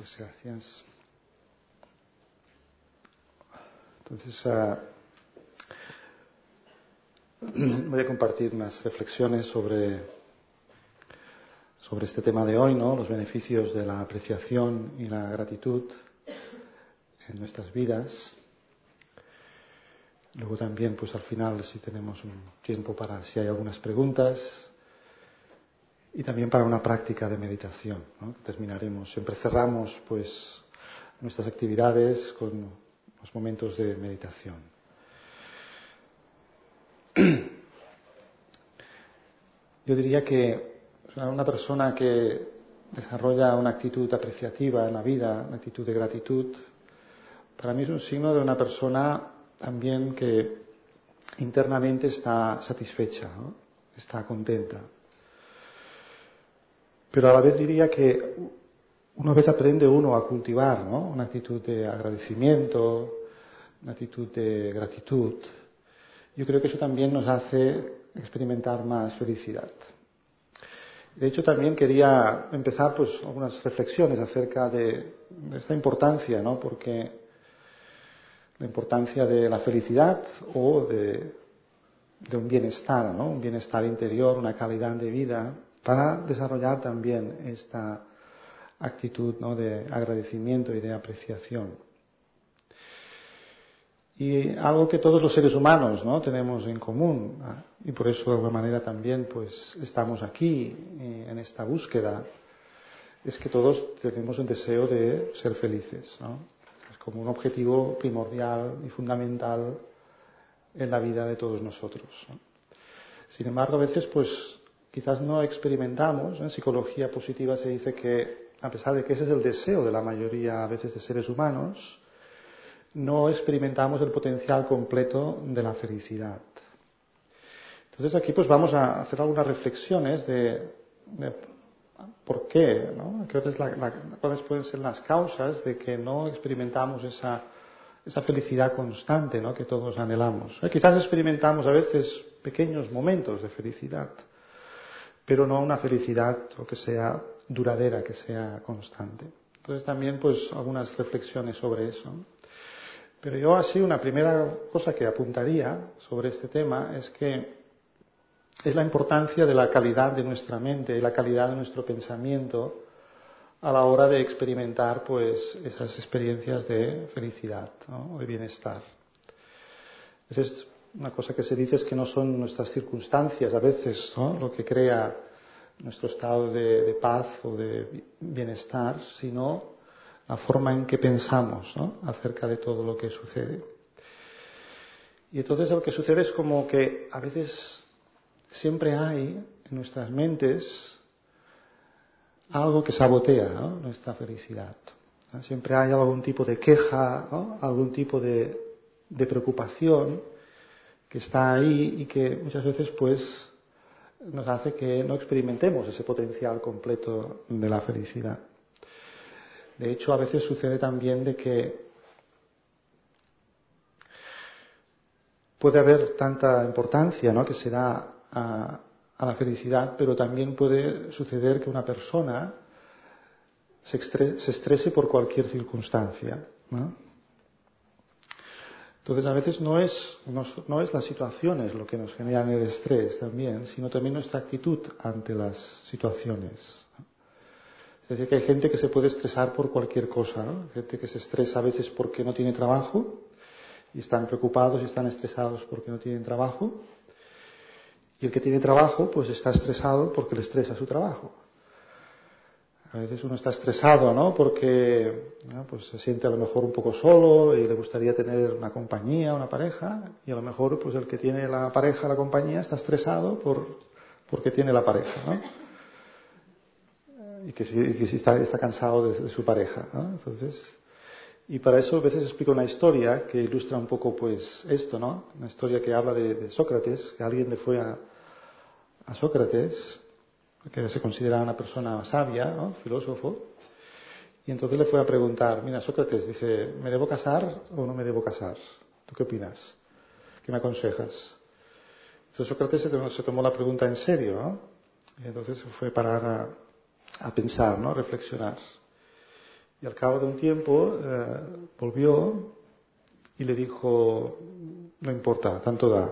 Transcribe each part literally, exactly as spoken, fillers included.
Pues gracias. Entonces, uh, voy a compartir unas reflexiones sobre, sobre este tema de hoy, ¿no? Los beneficios de la apreciación y la gratitud en nuestras vidas. Luego también, pues al final, si tenemos un tiempo para, si hay algunas preguntas, y también para una práctica de meditación, ¿no? Terminaremos, siempre cerramos, pues, nuestras actividades con los momentos de meditación. Yo diría que una persona que desarrolla una actitud apreciativa en la vida, una actitud de gratitud, para mí es un signo de una persona también que internamente está satisfecha, ¿no? Está contenta. Pero a la vez diría que una vez aprende uno a cultivar, ¿no? Una actitud de agradecimiento, una actitud de gratitud, yo creo que eso también nos hace experimentar más felicidad. De hecho, también quería empezar pues algunas reflexiones acerca de, de esta importancia, ¿no? Porque la importancia de la felicidad o de, de un bienestar, ¿no? Un bienestar interior, una calidad de vida, para desarrollar también esta actitud, ¿no? De agradecimiento y de apreciación. Y algo que todos los seres humanos, ¿no? Tenemos en común, ¿no? Y por eso de alguna manera también pues estamos aquí en esta búsqueda, es que todos tenemos un deseo de ser felices, ¿no? Es como un objetivo primordial y fundamental en la vida de todos nosotros, ¿no? Sin embargo, a veces pues quizás no experimentamos, en psicología positiva se dice que a pesar de que ese es el deseo de la mayoría a veces de seres humanos, no experimentamos el potencial completo de la felicidad. Entonces aquí pues vamos a hacer algunas reflexiones de, de por qué, ¿no? ¿Cuáles, la, la, ¿Cuáles pueden ser las causas de que no experimentamos esa, esa felicidad constante, ¿no? Que todos anhelamos? ¿Eh? Quizás experimentamos a veces pequeños momentos de felicidad, pero no una felicidad o que sea duradera, que sea constante. Entonces también pues algunas reflexiones sobre eso. Pero yo así una primera cosa que apuntaría sobre este tema es que es la importancia de la calidad de nuestra mente y la calidad de nuestro pensamiento a la hora de experimentar pues esas experiencias de felicidad, ¿no? O de bienestar. Entonces, una cosa que se dice es que no son nuestras circunstancias a veces, ¿no? Lo que crea nuestro estado de, de paz o de bienestar, sino la forma en que pensamos, ¿no? Acerca de todo lo que sucede. Y entonces lo que sucede es como que a veces siempre hay en nuestras mentes algo que sabotea, ¿no? Nuestra felicidad, ¿no? Siempre hay algún tipo de queja, ¿no? Algún tipo de, de preocupación que está ahí y que muchas veces pues nos hace que no experimentemos ese potencial completo de la felicidad. De hecho, a veces sucede también de que puede haber tanta importancia, ¿no? Que se da a, a la felicidad, pero también puede suceder que una persona se, estres, se estrese por cualquier circunstancia, ¿no? Entonces, a veces no es, no, no es las situaciones lo que nos generan el estrés también, sino también nuestra actitud ante las situaciones, ¿no? Es decir, que hay gente que se puede estresar por cualquier cosa, ¿no? Gente que se estresa a veces porque no tiene trabajo y están preocupados y están estresados porque no tienen trabajo. Y el que tiene trabajo pues está estresado porque le estresa su trabajo. A veces uno está estresado, ¿no? Porque, ¿no? Pues se siente a lo mejor un poco solo y le gustaría tener una compañía, una pareja, y a lo mejor pues el que tiene la pareja, la compañía, está estresado por, porque tiene la pareja, ¿no? Y que si, y que si está, está cansado de, de su pareja, ¿no? Entonces, y para eso a veces explico una historia que ilustra un poco pues esto, ¿no? Una historia que habla de, de Sócrates, que alguien le fue a, a Sócrates, que se considera una persona sabia, ¿no? Filósofo, y entonces le fue a preguntar, mira Sócrates, dice, ¿me debo casar o no me debo casar? ¿Tú qué opinas? ¿Qué me aconsejas? Entonces Sócrates se tomó, se tomó la pregunta en serio, ¿no? Y entonces se fue a parar a a pensar, ¿no? A reflexionar. Y al cabo de un tiempo eh, volvió y le dijo, no importa, tanto da.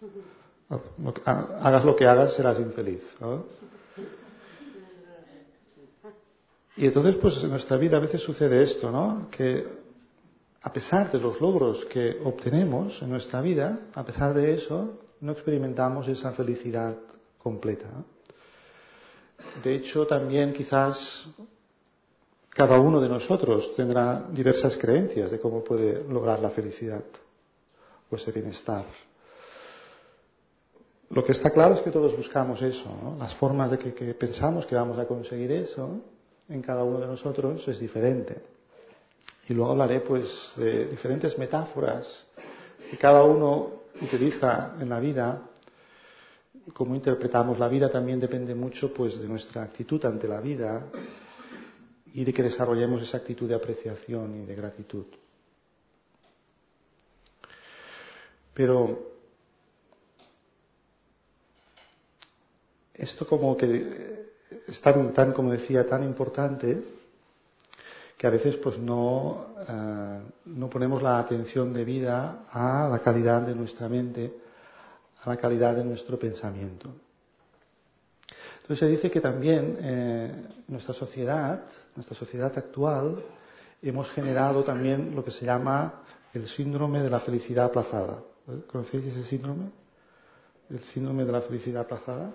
Hagas lo que hagas, serás infeliz, ¿no? Y entonces, pues en nuestra vida a veces sucede esto, ¿no? Que a pesar de los logros que obtenemos en nuestra vida, a pesar de eso, no experimentamos esa felicidad completa, ¿no? De hecho, también quizás cada uno de nosotros tendrá diversas creencias de cómo puede lograr la felicidad o ese bienestar. Lo que está claro es que todos buscamos eso, ¿no? Las formas de que, que pensamos que vamos a conseguir eso en cada uno de nosotros es diferente. Y luego hablaré pues de diferentes metáforas que cada uno utiliza en la vida. Y cómo interpretamos la vida también depende mucho pues de nuestra actitud ante la vida y de que desarrollemos esa actitud de apreciación y de gratitud. Pero esto como que es tan, tan, como decía, tan importante que a veces pues no, uh, no ponemos la atención debida a la calidad de nuestra mente, a la calidad de nuestro pensamiento. Entonces se dice que también eh, nuestra sociedad, nuestra sociedad actual, hemos generado también lo que se llama el síndrome de la felicidad aplazada. ¿Conocéis ese síndrome? El síndrome de la felicidad aplazada.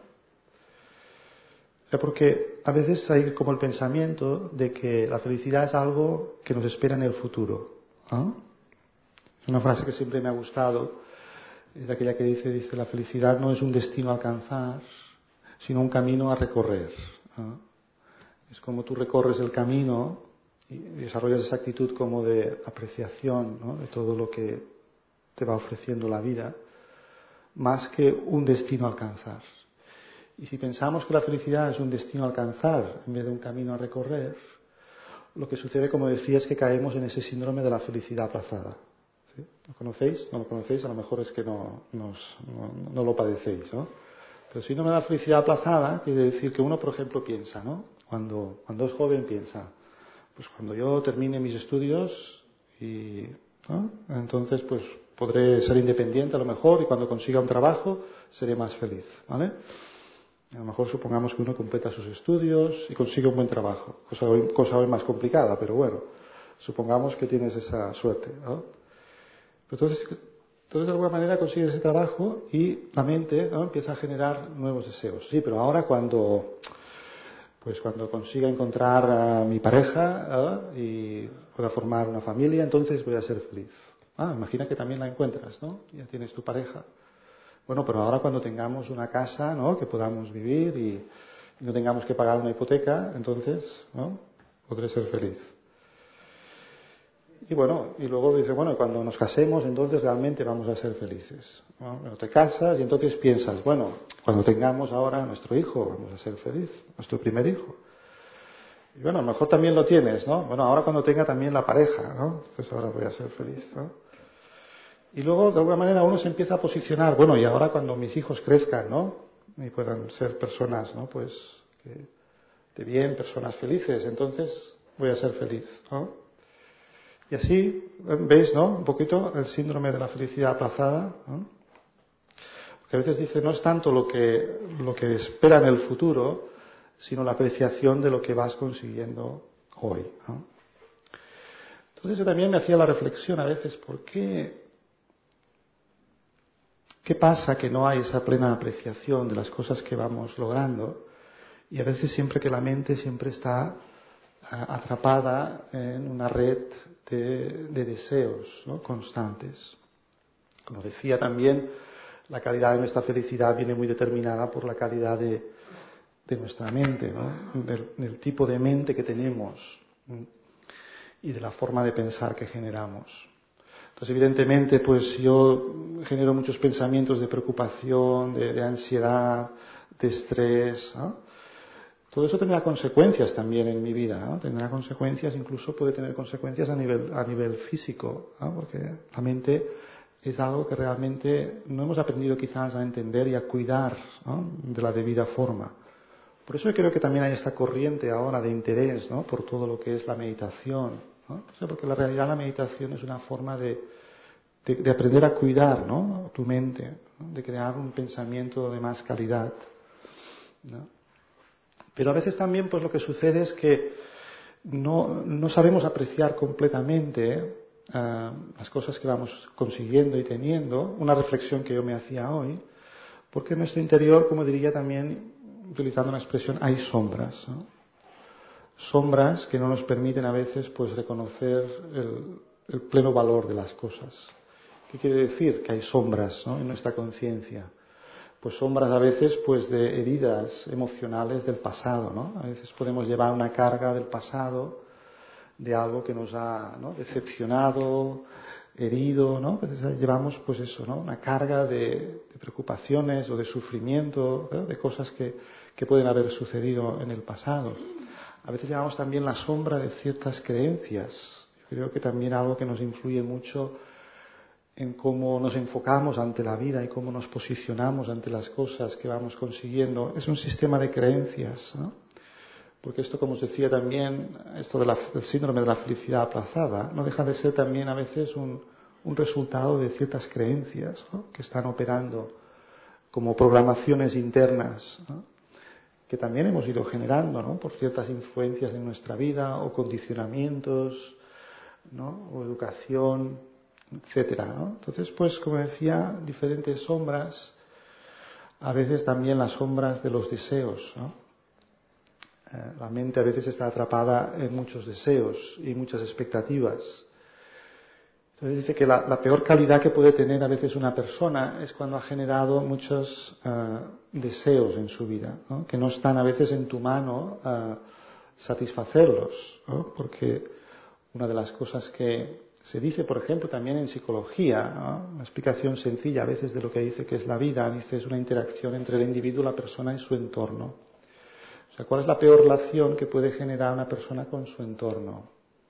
Porque a veces hay como el pensamiento de que la felicidad es algo que nos espera en el futuro, ¿no? Es una frase que siempre me ha gustado, es aquella que dice, dice, la felicidad no es un destino a alcanzar, sino un camino a recorrer, ¿no? Es como tú recorres el camino y desarrollas esa actitud como de apreciación, ¿no? De todo lo que te va ofreciendo la vida, más que un destino a alcanzar. Y si pensamos que la felicidad es un destino a alcanzar en vez de un camino a recorrer, lo que sucede, como decía, es que caemos en ese síndrome de la felicidad aplazada. ¿Sí? ¿Lo conocéis? ¿No lo conocéis? A lo mejor es que no, no, no, no lo padecéis, ¿no? Pero el síndrome de la felicidad aplazada quiere decir que uno, por ejemplo, piensa, ¿no? Cuando, cuando es joven piensa, pues cuando yo termine mis estudios y, ¿no? Entonces pues podré ser independiente a lo mejor y cuando consiga un trabajo seré más feliz, ¿vale? A lo mejor supongamos que uno completa sus estudios y consigue un buen trabajo, cosa, cosa hoy más complicada, pero bueno, supongamos que tienes esa suerte, ¿no? Entonces, entonces de alguna manera consigues ese trabajo y la mente, ¿no? Empieza a generar nuevos deseos. Sí, pero ahora cuando, pues cuando consiga encontrar a mi pareja, ¿no? Y pueda formar una familia, entonces voy a ser feliz. Ah, imagina que también la encuentras, ¿no? Ya tienes tu pareja. Bueno, pero ahora cuando tengamos una casa, ¿no? Que podamos vivir y no tengamos que pagar una hipoteca, entonces, ¿no? Podré ser feliz. Y bueno, y luego dice, bueno, cuando nos casemos, entonces realmente vamos a ser felices, ¿no? Bueno, te casas y entonces piensas, bueno, cuando tengamos ahora nuestro hijo, vamos a ser feliz, nuestro primer hijo. Y bueno, a lo mejor también lo tienes, ¿no? Bueno, ahora cuando tenga también la pareja, ¿no? Entonces ahora voy a ser feliz, ¿no? Y luego, de alguna manera, uno se empieza a posicionar, bueno, y ahora cuando mis hijos crezcan, ¿no? Y puedan ser personas, ¿no? Pues, que, de bien, personas felices, entonces voy a ser feliz, ¿no? Y así, ¿veis, no? Un poquito el síndrome de la felicidad aplazada, ¿no? Porque a veces dice, no es tanto lo que, lo que espera en el futuro, sino la apreciación de lo que vas consiguiendo hoy, ¿no? Entonces yo también me hacía la reflexión a veces, ¿por qué? ¿Qué pasa que no hay esa plena apreciación de las cosas que vamos logrando? Y a veces siempre que la mente siempre está atrapada en una red de, de deseos, ¿no? Constantes. Como decía también, la calidad de nuestra felicidad viene muy determinada por la calidad de, de nuestra mente, ¿no? Del, del tipo de mente que tenemos y de la forma de pensar que generamos. Entonces, evidentemente, pues yo genero muchos pensamientos de preocupación, de, de ansiedad, de estrés, ¿no? Todo eso tendrá consecuencias también en mi vida, ¿no? Tendrá consecuencias, incluso puede tener consecuencias a nivel, a nivel físico, ¿no? Porque la mente es algo que realmente no hemos aprendido quizás a entender y a cuidar, ¿no? De la debida forma. Por eso yo creo que también hay esta corriente ahora de interés, ¿no?, por todo lo que es la meditación, ¿no? O sea, porque en realidad la meditación es una forma de, de, de aprender a cuidar, ¿no?, tu mente, ¿no?, de crear un pensamiento de más calidad, ¿no? Pero a veces también pues lo que sucede es que no, no sabemos apreciar completamente uh, las cosas que vamos consiguiendo y teniendo, una reflexión que yo me hacía hoy, porque en nuestro interior, como diría también, utilizando una expresión, hay sombras, ¿no? Sombras que no nos permiten a veces pues reconocer el, el pleno valor de las cosas. ¿Qué quiere decir? Que hay sombras, ¿no?, en nuestra conciencia. Pues sombras a veces pues de heridas emocionales del pasado, ¿no? A veces podemos llevar una carga del pasado, de algo que nos ha, ¿no?, decepcionado, herido, ¿no? A veces llevamos pues eso, ¿no?, una carga de, de preocupaciones o de sufrimiento, ¿no?, de cosas que, que pueden haber sucedido en el pasado. A veces llevamos también la sombra de ciertas creencias. Yo creo que también algo que nos influye mucho en cómo nos enfocamos ante la vida y cómo nos posicionamos ante las cosas que vamos consiguiendo, es un sistema de creencias, ¿no? Porque esto, como os decía también, esto de la, del síndrome de la felicidad aplazada, no deja de ser también a veces un, un resultado de ciertas creencias, ¿no?, que están operando como programaciones internas, ¿no?, que también hemos ido generando, ¿no?, por ciertas influencias en nuestra vida o condicionamientos, ¿no?, o educación, etcétera, ¿no? Entonces, pues, como decía, diferentes sombras, a veces también las sombras de los deseos, ¿no? Eh, la mente a veces está atrapada en muchos deseos y muchas expectativas. Entonces dice que la, la peor calidad que puede tener a veces una persona es cuando ha generado muchos uh, deseos en su vida, ¿no?, que no están a veces en tu mano uh, satisfacerlos, ¿no? Porque una de las cosas que se dice, por ejemplo, también en psicología, ¿no?, una explicación sencilla a veces de lo que dice que es la vida, dice es una interacción entre el individuo, la persona y su entorno. O sea, ¿cuál es la peor relación que puede generar una persona con su entorno?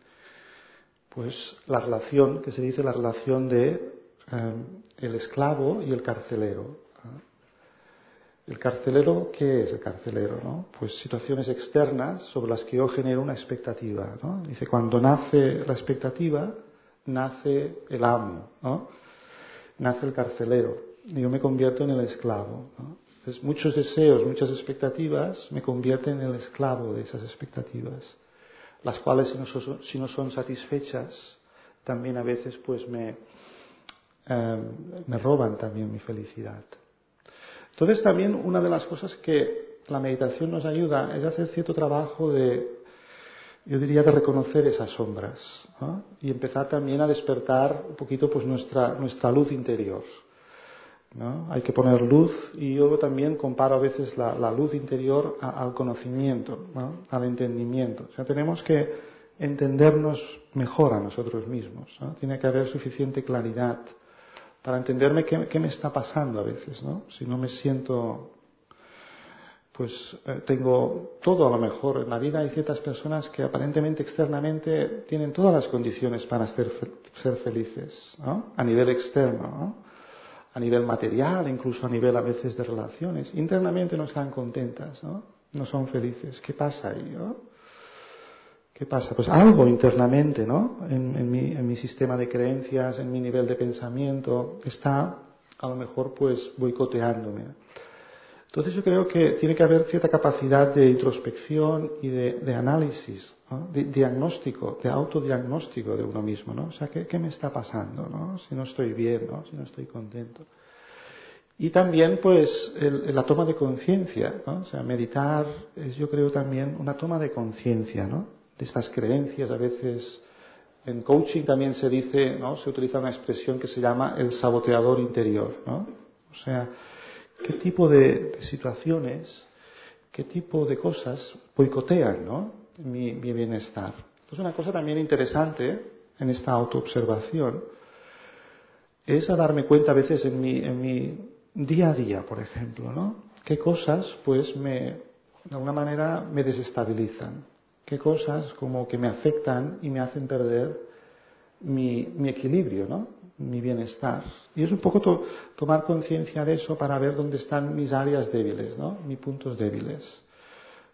Pues la relación, que se dice la relación de eh, el esclavo y el carcelero, ¿no? El carcelero, ¿qué es el carcelero, no? Pues situaciones externas sobre las que yo genero una expectativa, ¿no? Dice, cuando nace la expectativa, nace el amo, ¿no? Nace el carcelero y yo me convierto en el esclavo, ¿no? Entonces, muchos deseos, muchas expectativas me convierten en el esclavo de esas expectativas, las cuales si no son, si no son satisfechas, también a veces pues me, eh, me roban también mi felicidad. Entonces también una de las cosas que la meditación nos ayuda es hacer cierto trabajo de, yo diría, de reconocer esas sombras, ¿no?, y empezar también a despertar un poquito pues nuestra, nuestra luz interior, ¿no? Hay que poner luz y yo también comparo a veces la, la luz interior a, al conocimiento, ¿no?, al entendimiento. O sea, tenemos que entendernos mejor a nosotros mismos, ¿no? Tiene que haber suficiente claridad para entenderme qué, qué me está pasando a veces, ¿no? Si no me siento, pues eh, tengo todo a lo mejor en la vida. Hay ciertas personas que aparentemente externamente tienen todas las condiciones para ser, ser felices, ¿no?, a nivel externo, ¿no?, a nivel material, incluso a nivel a veces de relaciones. Internamente no están contentas, ¿no?, no son felices. ¿Qué pasa ahí, no? ¿Qué pasa? Pues algo internamente, ¿no?, en, en, mi, en mi sistema de creencias, en mi nivel de pensamiento, está a lo mejor pues boicoteándome. Entonces yo creo que tiene que haber cierta capacidad de introspección y de, de análisis, ¿no?, de diagnóstico, de autodiagnóstico de uno mismo, ¿no? O sea, ¿qué, qué me está pasando, ¿no?, si no estoy bien, ¿no?, si no estoy contento? Y también, pues, el, la toma de conciencia, ¿no? O sea, meditar es, yo creo, también una toma de conciencia, ¿no?, de estas creencias. A veces en coaching también se dice, ¿no?, se utiliza una expresión que se llama el saboteador interior, ¿no? O sea, ¿qué tipo de, de situaciones, qué tipo de cosas boicotean, ¿no?, mi, mi bienestar? Esto es una cosa también interesante en esta autoobservación, es a darme cuenta a veces en mi, en mi día a día, por ejemplo, ¿no?, qué cosas pues me, de alguna manera me desestabilizan, qué cosas como que me afectan y me hacen perder mi, mi equilibrio, ¿no?, mi bienestar. Y es un poco to, tomar conciencia de eso para ver dónde están mis áreas débiles, ¿no?, mis puntos débiles.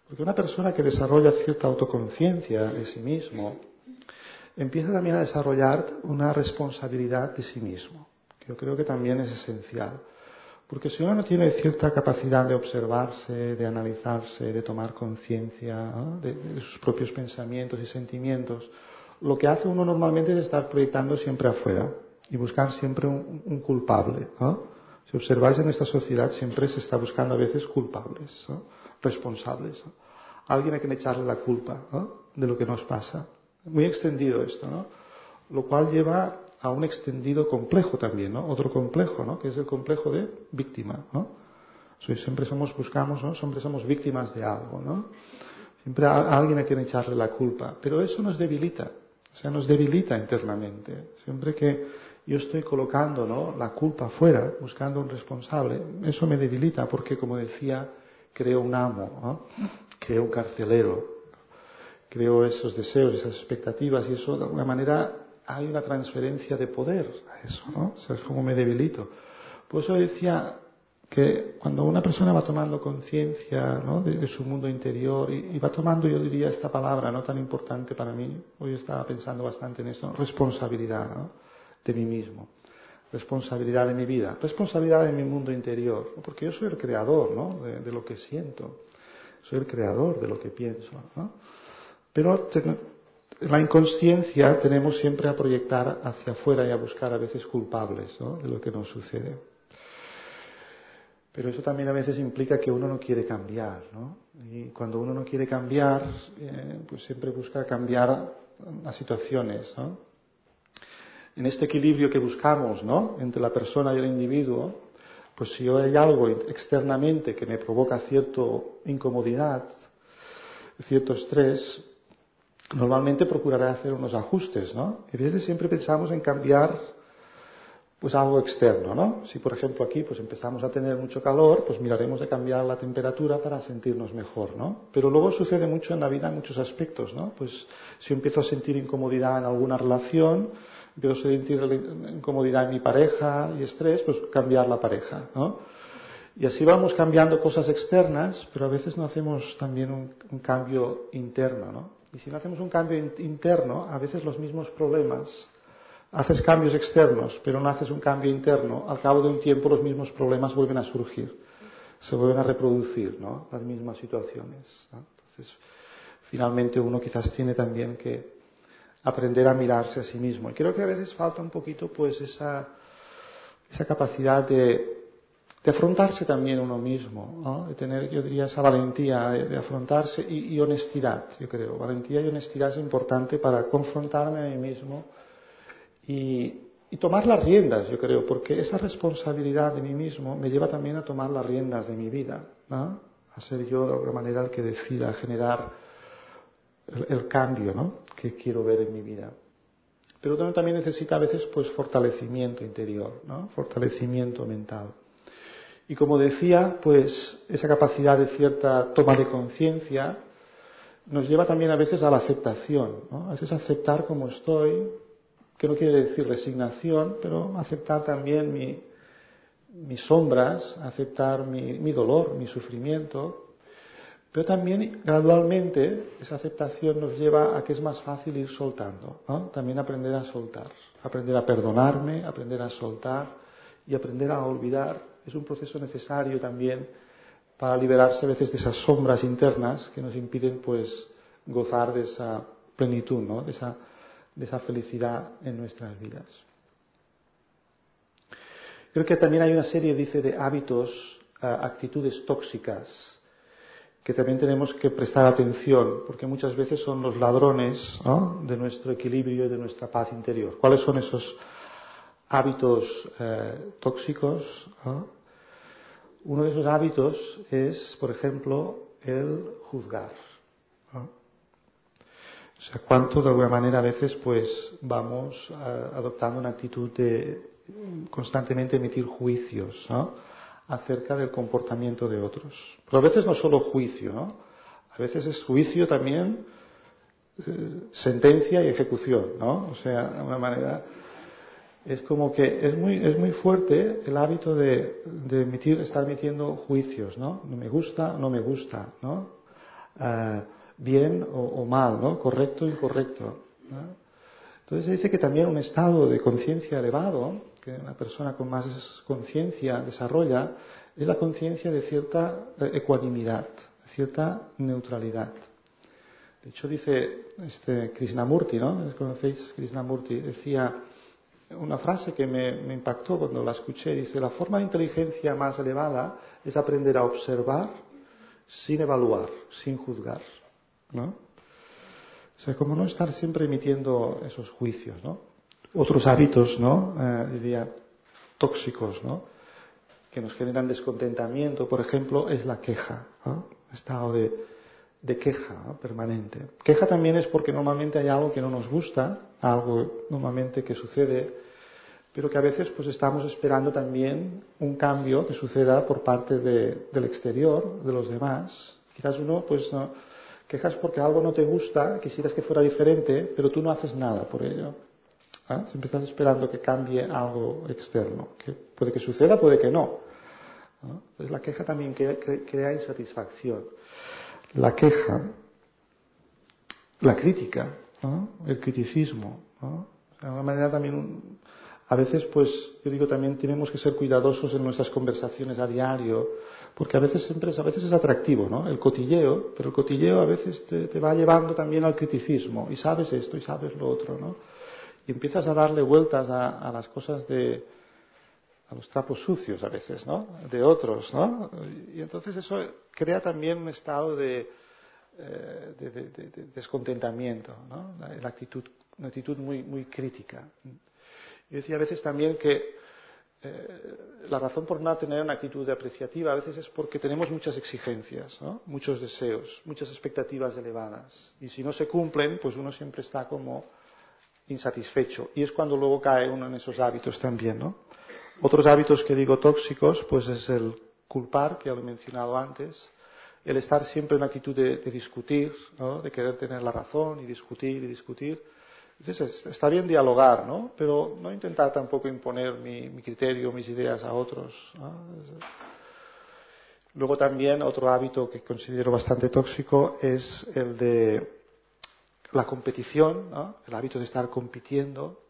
Porque una persona que desarrolla cierta autoconciencia de sí mismo, empieza también a desarrollar una responsabilidad de sí mismo, que yo creo que también es esencial. Porque si uno no tiene cierta capacidad de observarse, de analizarse, de tomar conciencia, ¿no?, de, de sus propios pensamientos y sentimientos, lo que hace uno normalmente es estar proyectando siempre afuera y buscar siempre un, un culpable, ¿no? Si observáis en esta sociedad siempre se está buscando a veces culpables, ¿no?, responsables, ¿no? Alguien a quien echarle la culpa, ¿no?, de lo que nos pasa. Muy extendido esto, ¿no? Lo cual lleva a un extendido complejo también, ¿no? Otro complejo, ¿no?, que es el complejo de víctima, ¿no? So, siempre somos, buscamos, ¿no?, siempre somos víctimas de algo, ¿no? Siempre a, a alguien a quien echarle la culpa. Pero eso nos debilita, o sea, nos debilita internamente. Siempre que yo estoy colocando, ¿no?, la culpa afuera, buscando un responsable, eso me debilita porque, como decía, creo un amo, ¿no?, creo un carcelero, creo esos deseos, esas expectativas, y eso de alguna manera hay una transferencia de poder a eso, ¿no? O sea, es como me debilito. Por eso decía que cuando una persona va tomando conciencia, ¿no?, de, de su mundo interior y, y va tomando, yo diría, esta palabra, ¿no?, tan importante para mí, hoy estaba pensando bastante en esto, responsabilidad, ¿no?, de mí mismo, responsabilidad de mi vida, responsabilidad de mi mundo interior, porque yo soy el creador, ¿no?, de, de lo que siento, soy el creador de lo que pienso, ¿no? Pero ten, la inconsciencia tenemos siempre a proyectar hacia afuera y a buscar a veces culpables, ¿no?, de lo que nos sucede. Pero eso también a veces implica que uno no quiere cambiar, ¿no? Y cuando uno no quiere cambiar, eh, pues siempre busca cambiar las situaciones, ¿no? En este equilibrio que buscamos, ¿no?, entre la persona y el individuo, pues si hay algo externamente que me provoca cierta incomodidad, cierto estrés, normalmente procuraré hacer unos ajustes, ¿no? Y a veces siempre pensamos en cambiar pues algo externo, ¿no? Si por ejemplo aquí pues empezamos a tener mucho calor, pues miraremos de cambiar la temperatura para sentirnos mejor, ¿no? Pero luego sucede mucho en la vida en muchos aspectos, ¿no? Pues si empiezo a sentir incomodidad en alguna relación, empiezo a sentir incomodidad en mi pareja y estrés, pues cambiar la pareja, ¿no? Y así vamos cambiando cosas externas, pero a veces no hacemos también un, un cambio interno, ¿no? Y si no hacemos un cambio in- interno, a veces los mismos problemas, haces cambios externos, pero no haces un cambio interno, al cabo de un tiempo los mismos problemas vuelven a surgir, se vuelven a reproducir, ¿no?, las mismas situaciones, ¿no? Entonces, finalmente uno quizás tiene también que aprender a mirarse a sí mismo. Y creo que a veces falta un poquito, pues, esa, esa capacidad de de afrontarse también uno mismo, ¿no?, de tener, yo diría, esa valentía de, de afrontarse y, y honestidad, yo creo. Valentía y honestidad es importante para confrontarme a mí mismo y, y tomar las riendas, yo creo, porque esa responsabilidad de mí mismo me lleva también a tomar las riendas de mi vida, ¿no?, a ser yo de alguna manera el que decida generar el, el cambio, ¿no?, que quiero ver en mi vida. Pero uno también necesita a veces pues fortalecimiento interior, ¿no?, fortalecimiento mental. Y como decía, pues esa capacidad de cierta toma de conciencia nos lleva también a veces a la aceptación, ¿no? A veces aceptar como estoy, que no quiere decir resignación, pero aceptar también mi, mis sombras, aceptar mi, mi dolor, mi sufrimiento. Pero también gradualmente esa aceptación nos lleva a que es más fácil ir soltando, ¿no? También aprender a soltar, aprender a perdonarme, aprender a soltar y aprender a olvidar. Es un proceso necesario también para liberarse a veces de esas sombras internas que nos impiden pues gozar de esa plenitud, ¿no?, de esa, de esa felicidad en nuestras vidas. Creo que también hay una serie, dice, de hábitos, actitudes tóxicas que también tenemos que prestar atención, porque muchas veces son los ladrones, ¿no?, de nuestro equilibrio y de nuestra paz interior. ¿Cuáles son esos hábitos eh, tóxicos, ¿no? Uno de esos hábitos es, por ejemplo, el juzgar, ¿no? O sea, cuánto de alguna manera a veces pues vamos a, adoptando una actitud de constantemente emitir juicios, ¿no?, acerca del comportamiento de otros. Pero a veces no solo juicio, ¿no? A veces es juicio también, eh, sentencia y ejecución, ¿no? O sea, de alguna manera es como que es muy, es muy fuerte el hábito de, de emitir, estar emitiendo juicios, ¿no? No me gusta, no me gusta, ¿no? uh, bien o, o mal, ¿no? Correcto o incorrecto, ¿no? Entonces se dice que también un estado de conciencia elevado, que una persona con más conciencia desarrolla, es la conciencia de cierta ecuanimidad, cierta neutralidad. De hecho dice este Krishnamurti, ¿no? ¿Conocéis Krishnamurti? Decía una frase que me, me impactó cuando la escuché. Dice, la forma de inteligencia más elevada es aprender a observar sin evaluar, sin juzgar, ¿no? O sea, como no estar siempre emitiendo esos juicios, ¿no? Otros hábitos, ¿no? Eh, diría, tóxicos, ¿no? Que nos generan descontentamiento, por ejemplo, es la queja, ¿no? Estado de, de queja, ¿no? Permanente. Queja también es porque normalmente hay algo que no nos gusta, algo normalmente que sucede, pero que a veces pues estamos esperando también un cambio que suceda por parte de, del exterior, de los demás. Quizás uno, pues, no, quejas porque algo no te gusta, quisieras que fuera diferente, pero tú no haces nada por ello. ¿Ah? Siempre estás esperando que cambie algo externo, que puede que suceda, puede que no. ¿No? Entonces la queja también crea, crea insatisfacción. La queja, la crítica, ¿no? El criticismo, ¿no? De alguna manera también, a veces, pues, yo digo, también tenemos que ser cuidadosos en nuestras conversaciones a diario, porque a veces siempre es, a veces es atractivo, ¿no? El cotilleo, pero el cotilleo a veces te, te va llevando también al criticismo, y sabes esto y sabes lo otro, ¿no? Y empiezas a darle vueltas a, a las cosas de, a los trapos sucios a veces, ¿no? De otros, ¿no? Y entonces eso crea también un estado de, eh, de, de, de, de descontentamiento, ¿no? La, la actitud, una actitud muy, muy crítica. Yo decía a veces también que eh, la razón por no tener una actitud apreciativa a veces es porque tenemos muchas exigencias, ¿no? Muchos deseos, muchas expectativas elevadas. Y si no se cumplen, pues uno siempre está como insatisfecho. Y es cuando luego cae uno en esos hábitos también, ¿no? Otros hábitos que digo tóxicos, pues es el culpar, que ya lo he mencionado antes, el estar siempre en una actitud de, de discutir, ¿no? De querer tener la razón y discutir y discutir. Entonces está bien dialogar, ¿no? Pero no intentar tampoco imponer mi, mi criterio, mis ideas a otros, ¿no? Luego también otro hábito que considero bastante tóxico es el de la competición, ¿no? El hábito de estar compitiendo.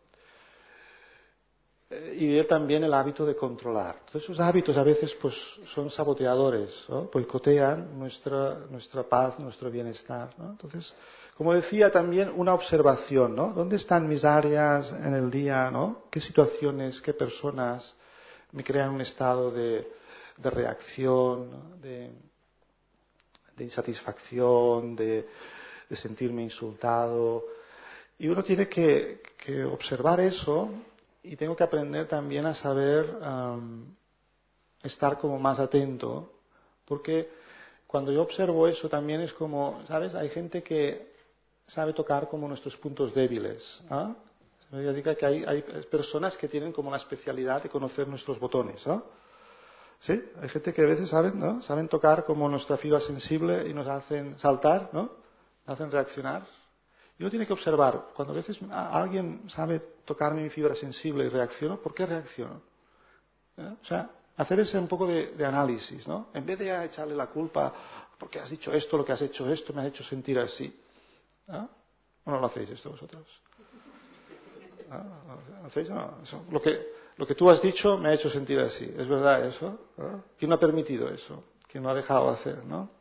Y también el hábito de controlar. Todos esos hábitos a veces pues son saboteadores, ¿no? Boicotean nuestra, nuestra paz, nuestro bienestar, ¿no? Entonces, como decía, también una observación, ¿no? ¿Dónde están mis áreas en el día, ¿no? ¿Qué situaciones, qué personas me crean un estado de, de reacción, ¿no? de, de insatisfacción, de, de sentirme insultado? Y uno tiene que, que observar eso. Y tengo que aprender también a saber um, estar como más atento, porque cuando yo observo eso también es como, ¿sabes? Hay gente que sabe tocar como nuestros puntos débiles, ¿ah? Se me diga que hay, hay personas que tienen como la especialidad de conocer nuestros botones, ¿no? ¿Sí? Hay gente que a veces saben, ¿no? Saben tocar como nuestra fibra sensible y nos hacen saltar, ¿no? Nos hacen reaccionar. Y uno tiene que observar, cuando a veces alguien sabe tocarme mi fibra sensible y reacciono, ¿por qué reacciono? ¿Eh? O sea, hacer ese un poco de, de análisis, ¿no? En vez de echarle la culpa, porque has dicho esto, lo que has hecho esto, me has hecho sentir así. ¿Ah? ¿O no lo hacéis esto vosotros? ¿Ah? ¿Lo hacéis? No. Eso, lo, que, lo que tú has dicho me ha hecho sentir así. ¿Es verdad eso? ¿Ah? ¿Quién no ha permitido eso? ¿Quién no ha dejado hacer, no?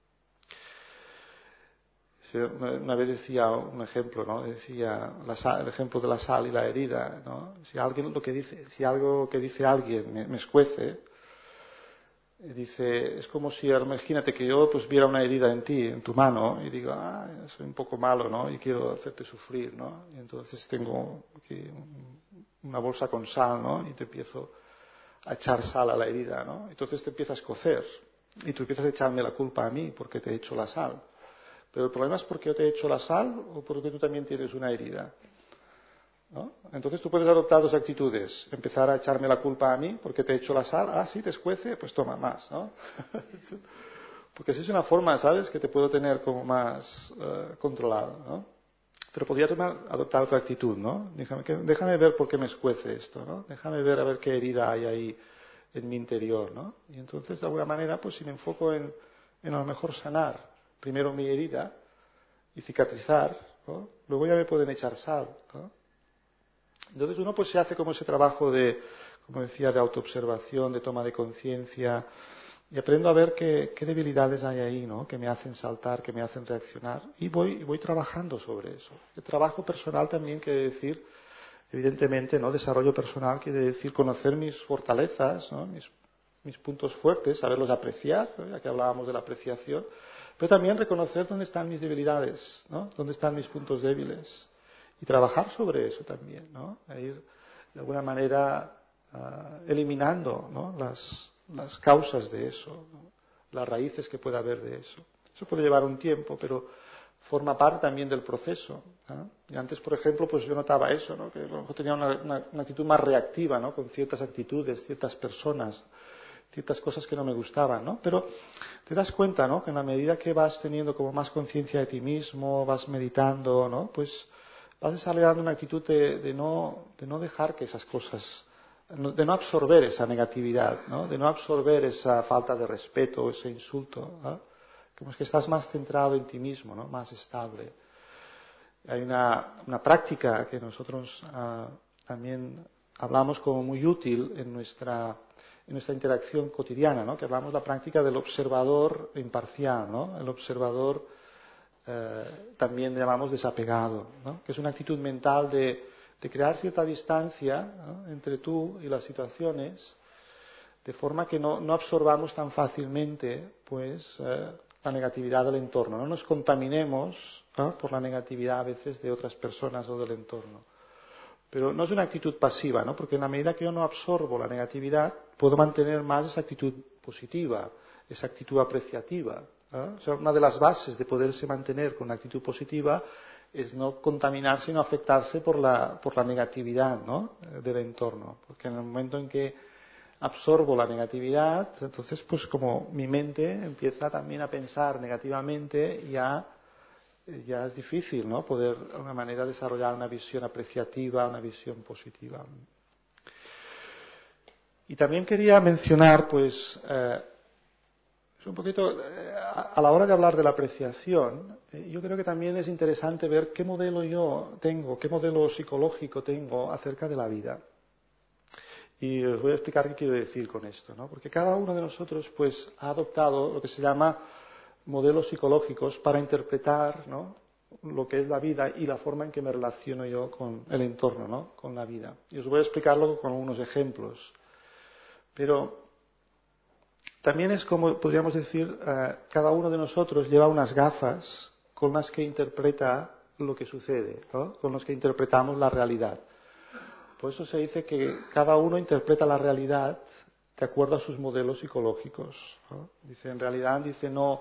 Una vez decía un ejemplo, ¿no? Decía la sal, el ejemplo de la sal y la herida, ¿no? Si alguien lo que dice, si algo que dice alguien me, me escuece, dice, es como si, imagínate que yo pues viera una herida en ti, en tu mano, y digo, ah, soy un poco malo, ¿no? Y quiero hacerte sufrir, ¿no? Y entonces tengo aquí una bolsa con sal, ¿no? Y te empiezo a echar sal a la herida, ¿no? Entonces te empiezas a escocer y tú empiezas a echarme la culpa a mí porque te he hecho la sal. Pero el problema es porque yo te he hecho la sal o porque tú también tienes una herida, ¿no? Entonces tú puedes adoptar dos actitudes. Empezar a echarme la culpa a mí porque te he hecho la sal. Ah, sí, te escuece, pues toma más, ¿no? Porque esa es una forma, ¿sabes?, que te puedo tener como más uh, controlado, ¿no? Pero podría tomar, adoptar otra actitud, ¿no? Déjame, que, déjame ver por qué me escuece esto, ¿no? Déjame ver a ver qué herida hay ahí en mi interior, ¿no? Y entonces, de alguna manera, pues si me enfoco en, en a lo mejor sanar, primero mi herida y cicatrizar, ¿no? Luego ya me pueden echar sal, ¿no? Entonces uno pues se hace como ese trabajo de, como decía, de autoobservación, de toma de conciencia, y aprendo a ver qué, qué debilidades hay ahí, ¿no? Que me hacen saltar, que me hacen reaccionar, y voy, voy trabajando sobre eso. El trabajo personal también quiere decir, evidentemente, ¿no? Desarrollo personal quiere decir conocer mis fortalezas, ¿no? mis, mis puntos fuertes, saberlos apreciar, ¿no? Ya que hablábamos de la apreciación, pero también reconocer dónde están mis debilidades, ¿no? Dónde están mis puntos débiles, y trabajar sobre eso también, ¿no? E ir, de alguna manera, uh, eliminando, ¿no? las, las causas de eso, ¿no? Las raíces que pueda haber de eso. Eso puede llevar un tiempo, pero forma parte también del proceso, ¿no? Y antes, por ejemplo, pues yo notaba eso, ¿no? Que bueno, tenía una, una, una actitud más reactiva, ¿no? Con ciertas actitudes, ciertas personas, ciertas cosas que no me gustaban, ¿no? Pero te das cuenta, ¿no? Que en la medida que vas teniendo como más conciencia de ti mismo, vas meditando, ¿no? Pues vas desarrollando una actitud de, de, no, de no dejar que esas cosas, de no absorber esa negatividad, ¿no? De no absorber esa falta de respeto, ese insulto, ¿no? Como es que estás más centrado en ti mismo, ¿no? Más estable. Hay una, una práctica que nosotros uh, también hablamos como muy útil en nuestra, en nuestra interacción cotidiana, ¿no? Que hablamos de la práctica del observador imparcial, ¿no? El observador eh, también llamamos desapegado, ¿no? Que es una actitud mental de, de crear cierta distancia, ¿no? Entre tú y las situaciones, de forma que no, no absorbamos tan fácilmente, pues, eh, la negatividad del entorno. No nos contaminemos, ¿no? Por la negatividad a veces de otras personas o del entorno. Pero no es una actitud pasiva, ¿no? Porque en la medida que yo no absorbo la negatividad, puedo mantener más esa actitud positiva, esa actitud apreciativa, ¿no? O sea, una de las bases de poderse mantener con una actitud positiva es no contaminarse y no afectarse por la, por la negatividad, ¿no? Del entorno. Porque en el momento en que absorbo la negatividad, entonces pues como mi mente empieza también a pensar negativamente, ya, ya es difícil, ¿no? Poder de alguna manera desarrollar una visión apreciativa, una visión positiva. Y también quería mencionar, pues, eh, es un poquito, eh, a la hora de hablar de la apreciación, eh, yo creo que también es interesante ver qué modelo yo tengo, qué modelo psicológico tengo acerca de la vida. Y os voy a explicar qué quiero decir con esto, ¿no? Porque cada uno de nosotros, pues, ha adoptado lo que se llama modelos psicológicos para interpretar, ¿no? Lo que es la vida y la forma en que me relaciono yo con el entorno, ¿no? Con la vida. Y os voy a explicarlo con algunos ejemplos. Pero también es como, podríamos decir, eh, cada uno de nosotros lleva unas gafas con las que interpreta lo que sucede, ¿no? Con las que interpretamos la realidad. Por eso se dice que cada uno interpreta la realidad de acuerdo a sus modelos psicológicos, ¿no? Dice, en realidad, dice, no,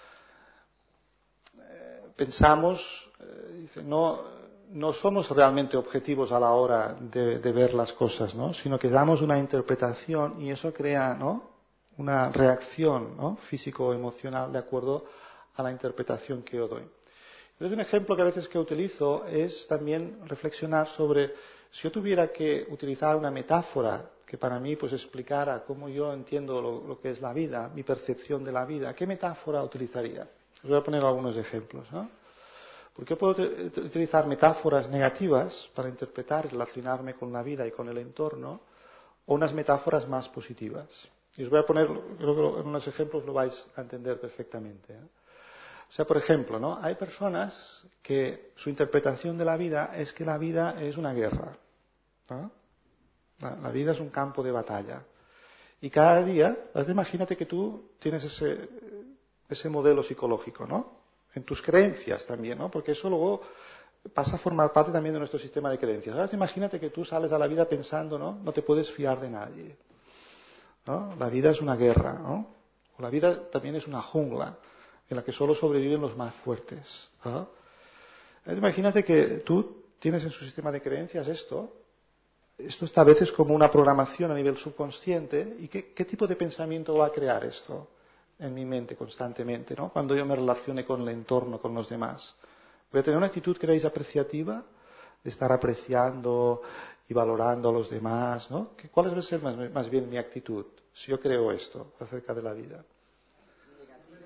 eh, pensamos, eh, dice, no, no somos realmente objetivos a la hora de, de ver las cosas, ¿no? Sino que damos una interpretación y eso crea, ¿no? Una reacción, ¿no? Físico-emocional de acuerdo a la interpretación que yo doy. Entonces, un ejemplo que a veces que utilizo es también reflexionar sobre si yo tuviera que utilizar una metáfora que para mí pues explicara cómo yo entiendo lo, lo que es la vida, mi percepción de la vida, ¿qué metáfora utilizaría? Os voy a poner algunos ejemplos, ¿no? Porque puedo utilizar metáforas negativas para interpretar y relacionarme con la vida y con el entorno, o unas metáforas más positivas. Y os voy a poner, creo que en unos ejemplos lo vais a entender perfectamente, ¿eh? O sea, por ejemplo, ¿no? Hay personas que su interpretación de la vida es que la vida es una guerra, ¿no? La, la vida es un campo de batalla. Y cada día, imagínate que tú tienes ese, ese modelo psicológico, ¿no? En tus creencias también, ¿no? Porque eso luego pasa a formar parte también de nuestro sistema de creencias. Ahora imagínate que tú sales a la vida pensando, ¿no? No te puedes fiar de nadie, ¿no? La vida es una guerra, ¿no? O la vida también es una jungla en la que solo sobreviven los más fuertes, ¿no? Imagínate que tú tienes en su sistema de creencias esto, esto está a veces como una programación a nivel subconsciente, y qué, qué tipo de pensamiento va a crear esto en mi mente constantemente, ¿no? Cuando yo me relacione con el entorno, con los demás. Voy a tener una actitud, ¿creéis, apreciativa? De estar apreciando y valorando a los demás, ¿no? ¿Cuál va a ser más, más bien mi actitud si yo creo esto acerca de la vida?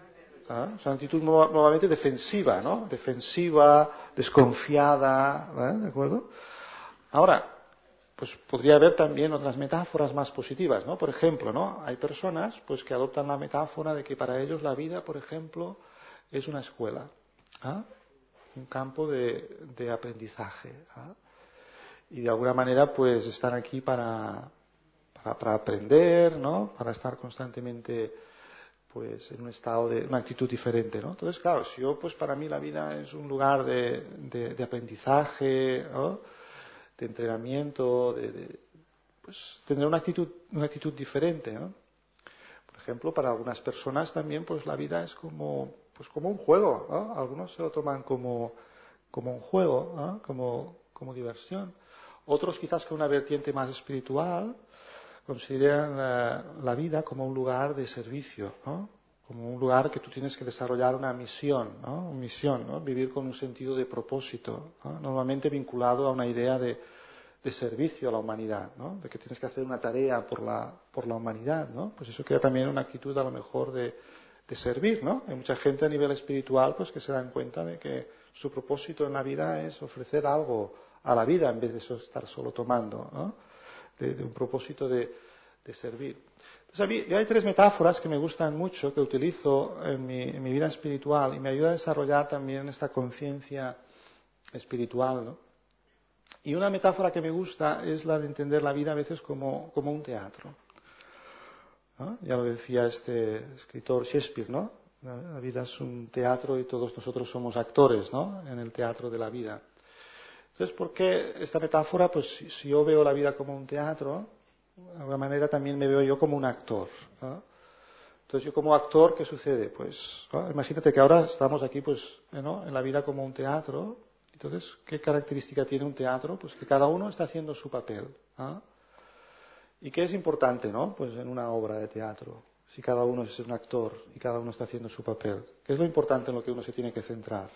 ¿eh? Es una actitud normalmente defensiva, ¿no? Defensiva, desconfiada, ¿eh? ¿De acuerdo? Ahora, pues podría haber también otras metáforas más positivas, ¿no? Por ejemplo, ¿no? Hay personas pues que adoptan la metáfora de que para ellos la vida, por ejemplo, es una escuela, ¿eh? Un campo de, de aprendizaje, ¿eh? Y de alguna manera pues están aquí para, para, para aprender, ¿no? Para estar constantemente pues en un estado de una actitud diferente, ¿no? Entonces, claro, si yo pues para mí la vida es un lugar de, de, de aprendizaje, ¿no? De entrenamiento, de, de pues tener una actitud una actitud diferente, ¿no? Por ejemplo, para algunas personas también pues la vida es como pues como un juego, ¿no? Algunos se lo toman como como un juego, ¿no? como como diversión. Otros quizás con una vertiente más espiritual consideran la, la vida como un lugar de servicio, ¿no? Como un lugar que tú tienes que desarrollar una misión, ¿no? Una misión, ¿no? Vivir con un sentido de propósito, ¿no? Normalmente vinculado a una idea de, de servicio a la humanidad, ¿no? De que tienes que hacer una tarea por la, por la humanidad, ¿no? Pues eso queda también una actitud a lo mejor de, de servir, ¿no? Hay mucha gente a nivel espiritual pues que se dan cuenta de que su propósito en la vida es ofrecer algo a la vida en vez de estar solo tomando, ¿no? De, de un propósito de, de servir. Entonces, a mí, hay tres metáforas que me gustan mucho, que utilizo en mi, en mi vida espiritual y me ayuda a desarrollar también esta conciencia espiritual, ¿no? Y una metáfora que me gusta es la de entender la vida a veces como, como un teatro, ¿no? Ya lo decía este escritor Shakespeare, ¿no? La, la vida es un teatro y todos nosotros somos actores, ¿no? En el teatro de la vida. Entonces, ¿por qué esta metáfora? Pues si, si yo veo la vida como un teatro, de alguna manera también me veo yo como un actor, ¿no? Entonces, yo como actor, ¿qué sucede? Pues, ¿no? Imagínate que ahora estamos aquí, pues, ¿no? En la vida como un teatro. Entonces, ¿qué característica tiene un teatro? Pues que cada uno está haciendo su papel, ¿no? ¿Y qué es importante, no? Pues en una obra de teatro, si cada uno es un actor y cada uno está haciendo su papel. ¿Qué es lo importante en lo que uno se tiene que centrar?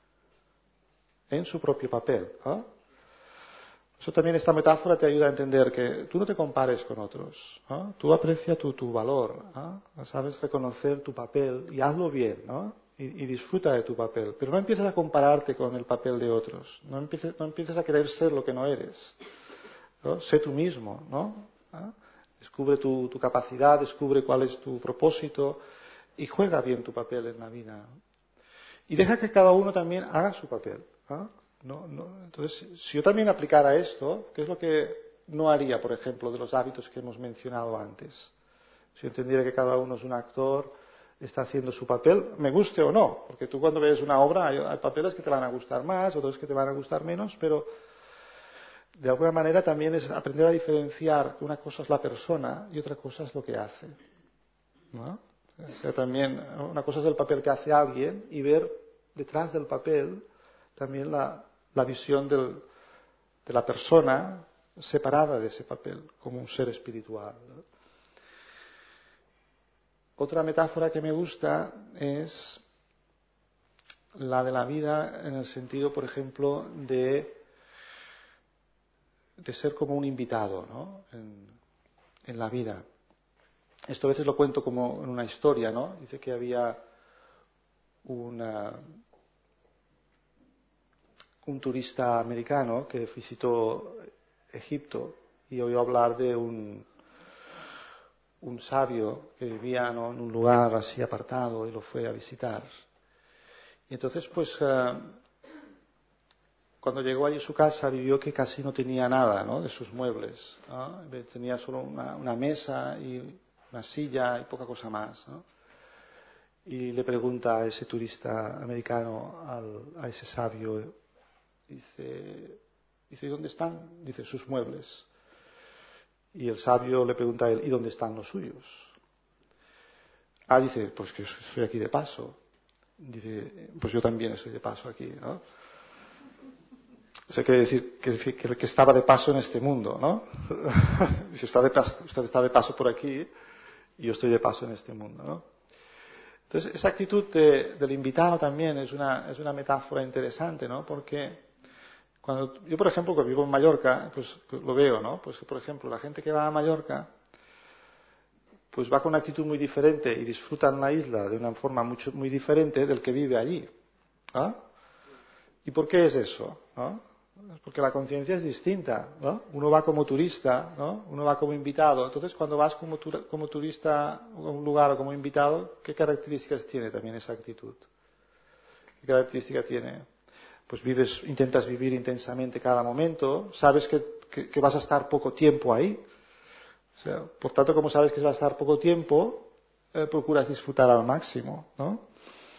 En su propio papel, ¿eh? Eso también, esta metáfora te ayuda a entender que tú no te compares con otros, ¿eh? Tú aprecia tu, tu valor, ¿eh? Sabes reconocer tu papel y hazlo bien, ¿no? Y, y disfruta de tu papel, pero no empieces a compararte con el papel de otros, no empieces, no empieces a querer ser lo que no eres, ¿no? Sé tú mismo, ¿no? ¿Eh? Descubre tu, tu capacidad, descubre cuál es tu propósito y juega bien tu papel en la vida. Y deja que cada uno también haga su papel, ¿eh? No, no. Entonces, si yo también aplicara esto, ¿qué es lo que no haría, por ejemplo, de los hábitos que hemos mencionado antes? Si yo entendiera que cada uno es un actor, está haciendo su papel, me guste o no, porque tú cuando ves una obra hay, hay papeles que te van a gustar más, otros que te van a gustar menos, pero de alguna manera también es aprender a diferenciar que una cosa es la persona y otra cosa es lo que hace, ¿no? O sea, también una cosa es el papel que hace alguien y ver detrás del papel también la, la visión del, de la persona separada de ese papel, como un ser espiritual, ¿no? Otra metáfora que me gusta es la de la vida en el sentido, por ejemplo, de, de ser como un invitado, ¿no? en, en la vida. Esto a veces lo cuento como en una historia, ¿no? Dice que había una, un turista americano que visitó Egipto y oyó hablar de un, un sabio que vivía, ¿no? En un lugar así apartado y lo fue a visitar. Y entonces, pues, uh, cuando llegó allí a su casa, vio que casi no tenía nada, ¿no? De sus muebles, ¿no? Tenía solo una, una mesa y una silla y poca cosa más, ¿no? Y le pregunta a ese turista americano, al, a ese sabio, dice, dice, ¿y dónde están? Dice, sus muebles. Y el sabio le pregunta a él, ¿y dónde están los suyos? Ah, dice, pues que estoy aquí de paso. Dice, pues yo también estoy de paso aquí, ¿no? O sea, quiere decir que, que, que estaba de paso en este mundo, ¿no? Dice, está de paso, usted está de paso por aquí y yo estoy de paso en este mundo, ¿no? Entonces, esa actitud de, del invitado también es una, es una metáfora interesante, ¿no? Porque cuando yo, por ejemplo, que vivo en Mallorca, pues lo veo, ¿no? Pues, por ejemplo, la gente que va a Mallorca, pues va con una actitud muy diferente y disfruta en la isla de una forma mucho, muy diferente del que vive allí. ¿Ah? ¿Y por qué es eso? ¿No? Porque la conciencia es distinta, ¿no? Uno va como turista, ¿no? Uno va como invitado. Entonces, cuando vas como, tur como turista a un lugar o como invitado, ¿qué características tiene también esa actitud? ¿Qué característica tiene? Pues vives, intentas vivir intensamente cada momento, sabes que, que, que vas a estar poco tiempo ahí. O sea, por tanto, como sabes que vas a estar poco tiempo, eh, procuras disfrutar al máximo, ¿no?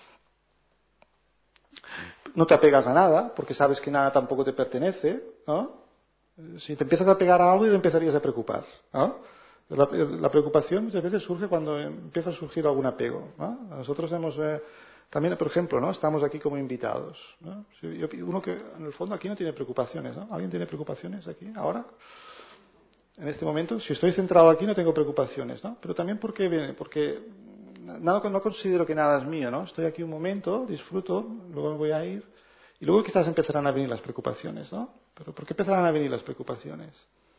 No te apegas a nada, porque sabes que nada tampoco te pertenece, ¿no? Si te empiezas a pegar a algo, te empezarías a preocupar, ¿no? La, la preocupación muchas veces surge cuando empieza a surgir algún apego, ¿no? Nosotros hemos, eh, también, por ejemplo, ¿no? Estamos aquí como invitados, ¿no? Si yo, uno que, en el fondo, aquí no tiene preocupaciones, ¿no? ¿Alguien tiene preocupaciones aquí, ahora? En este momento, si estoy centrado aquí, no tengo preocupaciones, ¿no? Pero también, ¿por qué viene? Porque nada, no considero que nada es mío, ¿no? Estoy aquí un momento, disfruto, luego me voy a ir y luego quizás empezarán a venir las preocupaciones, ¿no? Pero ¿por qué empezarán a venir las preocupaciones?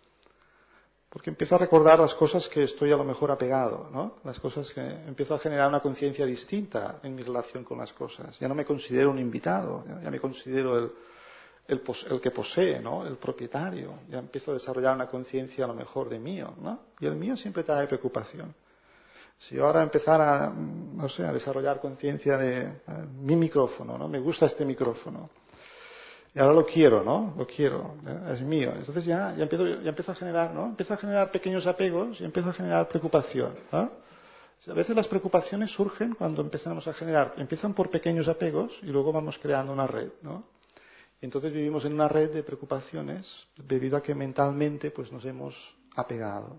Porque empiezo a recordar las cosas que estoy a lo mejor apegado, ¿no? Las cosas que empiezo a generar una conciencia distinta en mi relación con las cosas. Ya no me considero un invitado, ya me considero el, el, el que posee, ¿no? El propietario. Ya empiezo a desarrollar una conciencia a lo mejor de mío, ¿no? Y el mío siempre trae preocupación. Si yo ahora empezara, no sé, a desarrollar conciencia de eh, mi micrófono, ¿no? Me gusta este micrófono. Y ahora lo quiero, ¿no? Lo quiero, ¿eh? Es mío. Entonces ya, ya, empiezo, ya empiezo a generar, ¿no? Empiezo a generar pequeños apegos y empiezo a generar preocupación, ¿no? O sea, a veces las preocupaciones surgen cuando empezamos a generar, empiezan por pequeños apegos y luego vamos creando una red, ¿no? Y entonces vivimos en una red de preocupaciones debido a que mentalmente pues nos hemos apegado.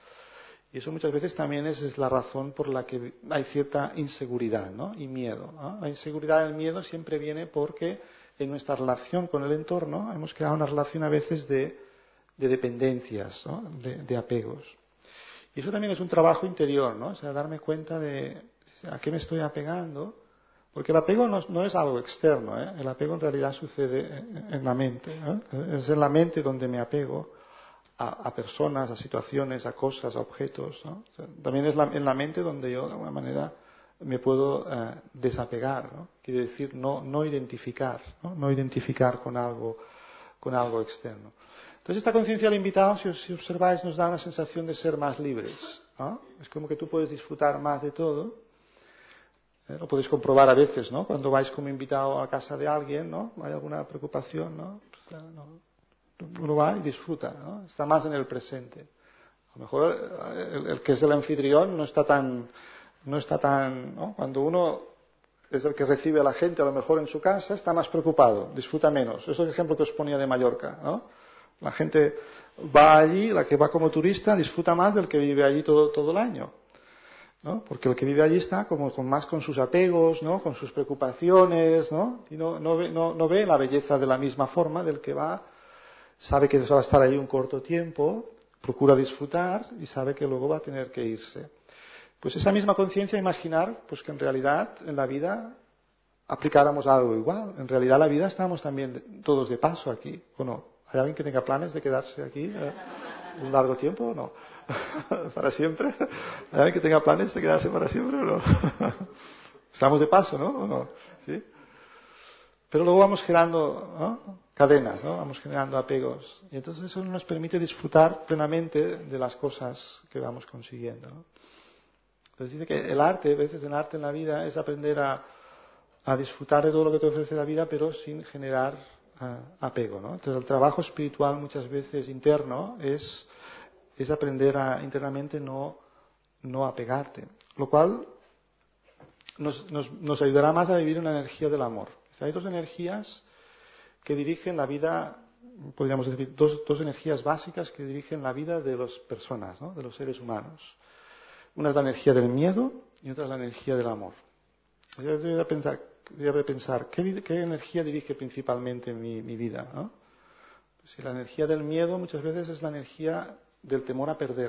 Y eso muchas veces también es, es la razón por la que hay cierta inseguridad, ¿no? Y miedo, ¿no? La inseguridad y el miedo siempre viene porque en nuestra relación con el entorno hemos creado una relación a veces de, de dependencias, ¿no? de, de apegos. Y eso también es un trabajo interior, ¿no? O sea, darme cuenta de a qué me estoy apegando, porque el apego no, no es algo externo, ¿eh? El apego en realidad sucede en, en la mente, ¿eh? Es en la mente donde me apego a, a personas, a situaciones, a cosas, a objetos, ¿no? O sea, también es la, en la mente donde yo, de alguna manera, me puedo eh, desapegar, ¿no? Quiere decir no, no identificar, ¿no? No identificar con algo, con algo externo. Entonces esta conciencia del invitado, si, si observáis, nos da una sensación de ser más libres, ¿no? Es como que tú puedes disfrutar más de todo. ¿Eh? Lo podéis comprobar a veces, ¿no? Cuando vais como invitado a casa de alguien, ¿no? Hay alguna preocupación, ¿no? Pues, no. Uno va y disfruta, ¿no? Está más en el presente. A lo mejor el, el que es el anfitrión no está tan, no está tan, ¿no? Cuando uno es el que recibe a la gente, a lo mejor en su casa, está más preocupado, disfruta menos. Eso es el ejemplo que os ponía de Mallorca, ¿no? La gente va allí, la que va como turista, disfruta más del que vive allí todo, todo el año, ¿no? Porque el que vive allí está como con más con sus apegos, ¿no? Con sus preocupaciones, ¿no? Y no, no, ve, no, no ve la belleza de la misma forma del que va, sabe que va a estar ahí un corto tiempo, procura disfrutar y sabe que luego va a tener que irse. Pues esa misma conciencia, imaginar pues que en realidad en la vida aplicáramos algo igual. En realidad la vida estamos también todos de paso aquí, ¿o no? ¿Hay alguien que tenga planes de quedarse aquí eh, un largo tiempo o no? ¿Para siempre? ¿Hay alguien que tenga planes de quedarse para siempre o no? Estamos de paso, ¿no? ¿O no? ¿Sí? Pero luego vamos generando, ¿no? Cadenas, ¿no? Vamos generando apegos. Y entonces eso nos permite disfrutar plenamente de las cosas que vamos consiguiendo, ¿no? Entonces dice que el arte, a veces el arte en la vida es aprender a, a disfrutar de todo lo que te ofrece la vida, pero sin generar uh, apego, ¿no? Entonces el trabajo espiritual muchas veces interno es, es aprender a internamente no, no apegarte, lo cual nos, nos, nos ayudará más a vivir una energía del amor. O sea, hay dos energías que dirigen la vida, podríamos decir, dos, dos energías básicas que dirigen la vida de las personas, ¿no? De los seres humanos. Una es la energía del miedo y otra es la energía del amor. Yo debería pensar, debería pensar ¿qué, ¿qué energía dirige principalmente mi, mi vida, ¿no? Si la energía del miedo muchas veces es la energía del temor a perder,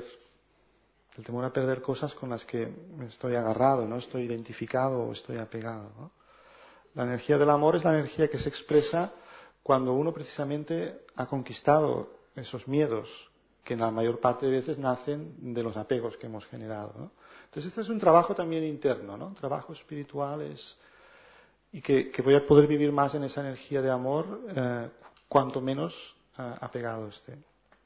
el temor a perder cosas con las que me estoy agarrado, no estoy identificado o estoy apegado, ¿no? La energía del amor es la energía que se expresa cuando uno precisamente ha conquistado esos miedos que en la mayor parte de veces nacen de los apegos que hemos generado, ¿no? Entonces este es un trabajo también interno, ¿no? Un trabajo espiritual es, y que, que voy a poder vivir más en esa energía de amor eh, cuanto menos eh, apegado esté.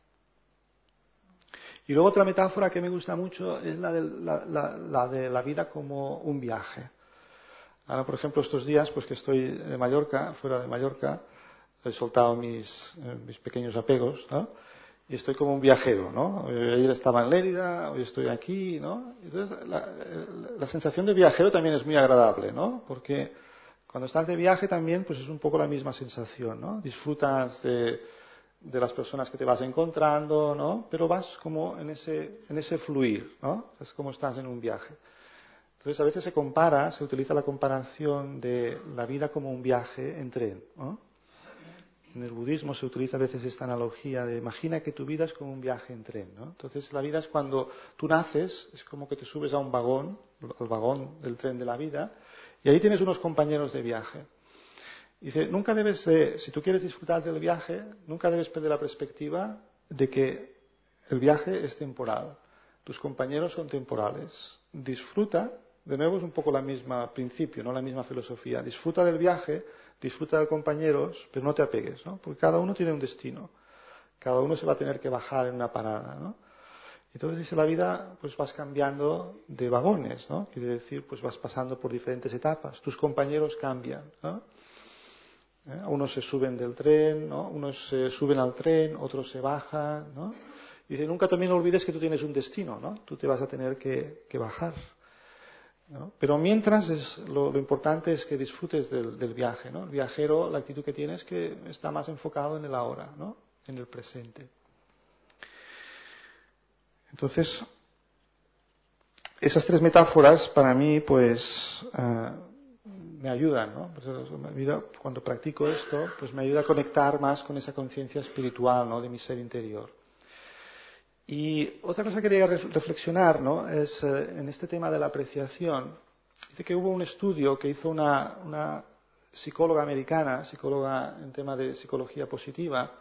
Y luego otra metáfora que me gusta mucho es la de la, la, la de la vida como un viaje. Ahora, por ejemplo, estos días, pues que estoy de Mallorca, fuera de Mallorca, he soltado mis, eh, mis pequeños apegos, ¿no? Y estoy como un viajero, ¿no? Ayer estaba en Lérida, hoy estoy aquí, ¿no? Entonces, la, la sensación de viajero también es muy agradable, ¿no? Porque cuando estás de viaje también, pues es un poco la misma sensación, ¿no? Disfrutas de, de las personas que te vas encontrando, ¿no? Pero vas como en ese, en ese fluir, ¿no? Es como estás en un viaje. Entonces, a veces se compara, se utiliza la comparación de la vida como un viaje en tren, ¿no? En el budismo se utiliza a veces esta analogía de imagina que tu vida es como un viaje en tren, ¿no? Entonces la vida es cuando tú naces, es como que te subes a un vagón, el vagón del tren de la vida, y ahí tienes unos compañeros de viaje. Y dice, nunca debes, eh, si tú quieres disfrutar del viaje, nunca debes perder la perspectiva de que el viaje es temporal. Tus compañeros son temporales. Disfruta, de nuevo es un poco la misma principio, no la misma filosofía. Disfruta del viaje, disfruta de compañeros, pero no te apegues, ¿no? Porque cada uno tiene un destino. Cada uno se va a tener que bajar en una parada, ¿no? Entonces dice la vida, pues vas cambiando de vagones, ¿no? Quiere decir, pues vas pasando por diferentes etapas. Tus compañeros cambian, ¿no? ¿Eh? Unos se suben del tren, ¿no? Unos se suben al tren, otros se bajan, ¿no? Y dice, nunca también olvides que tú tienes un destino, ¿no? Tú te vas a tener que, que bajar, ¿no? Pero mientras es, lo, lo importante es que disfrutes del, del viaje, ¿no? El viajero, la actitud que tiene es que está más enfocado en el ahora, ¿no? En el presente. Entonces, esas tres metáforas para mí, pues, uh, me ayudan, ¿no? Pues, me ayuda, cuando practico esto, pues me ayuda a conectar más con esa conciencia espiritual, ¿no? De mi ser interior. Y otra cosa que quería reflexionar, ¿no? Es eh, en este tema de la apreciación. Dice que hubo un estudio que hizo una, una psicóloga americana, psicóloga en tema de psicología positiva,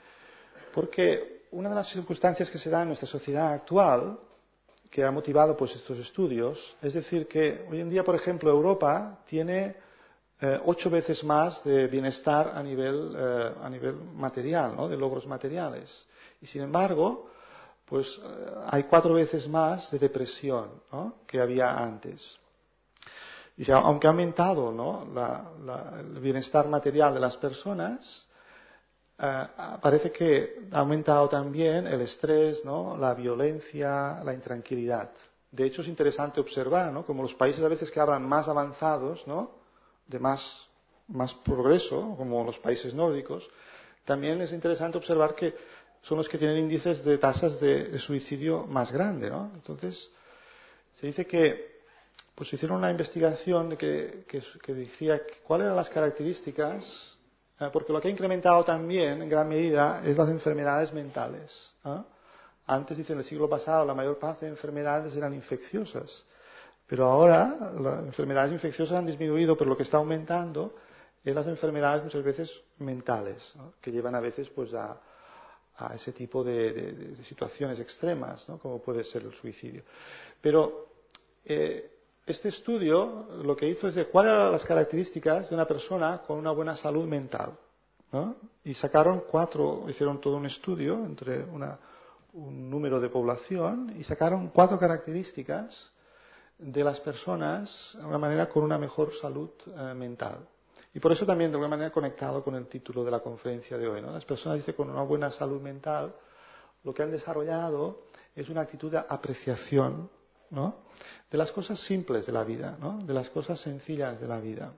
porque una de las circunstancias que se da en nuestra sociedad actual, que ha motivado pues estos estudios, es decir, que hoy en día, por ejemplo, Europa tiene eh, ocho veces más de bienestar a nivel, eh, a nivel material, ¿no? De logros materiales. Y sin embargo, pues hay cuatro veces más de depresión, ¿no? Que había antes. Dice, aunque ha aumentado, ¿no? la, la, el bienestar material de las personas, eh, parece que ha aumentado también el estrés, ¿no? La violencia, la intranquilidad. De hecho, es interesante observar, ¿no? Como los países a veces que hablan más avanzados, ¿no? De más, más progreso, como los países nórdicos, también es interesante observar que son los que tienen índices de tasas de, de suicidio más grandes, ¿no? Entonces, se dice que, pues hicieron una investigación que, que, que decía cuáles eran las características, eh, porque lo que ha incrementado también, en gran medida, es las enfermedades mentales, ¿eh? Antes, dice, en el siglo pasado, la mayor parte de enfermedades eran infecciosas, pero ahora las enfermedades infecciosas han disminuido, pero lo que está aumentando es las enfermedades muchas veces mentales, ¿no? Que llevan a veces, pues, a a ese tipo de, de, de situaciones extremas, ¿no? Como puede ser el suicidio. Pero eh, este estudio lo que hizo es de cuáles eran las características de una persona con una buena salud mental, ¿no? Y sacaron cuatro, hicieron todo un estudio entre una, un número de población y sacaron cuatro características de las personas de alguna manera con una mejor salud eh, mental. Y por eso también de alguna manera conectado con el título de la conferencia de hoy, ¿no? Las personas, dice, con una buena salud mental, lo que han desarrollado es una actitud de apreciación, ¿no? De las cosas simples de la vida, ¿no? De las cosas sencillas de la vida.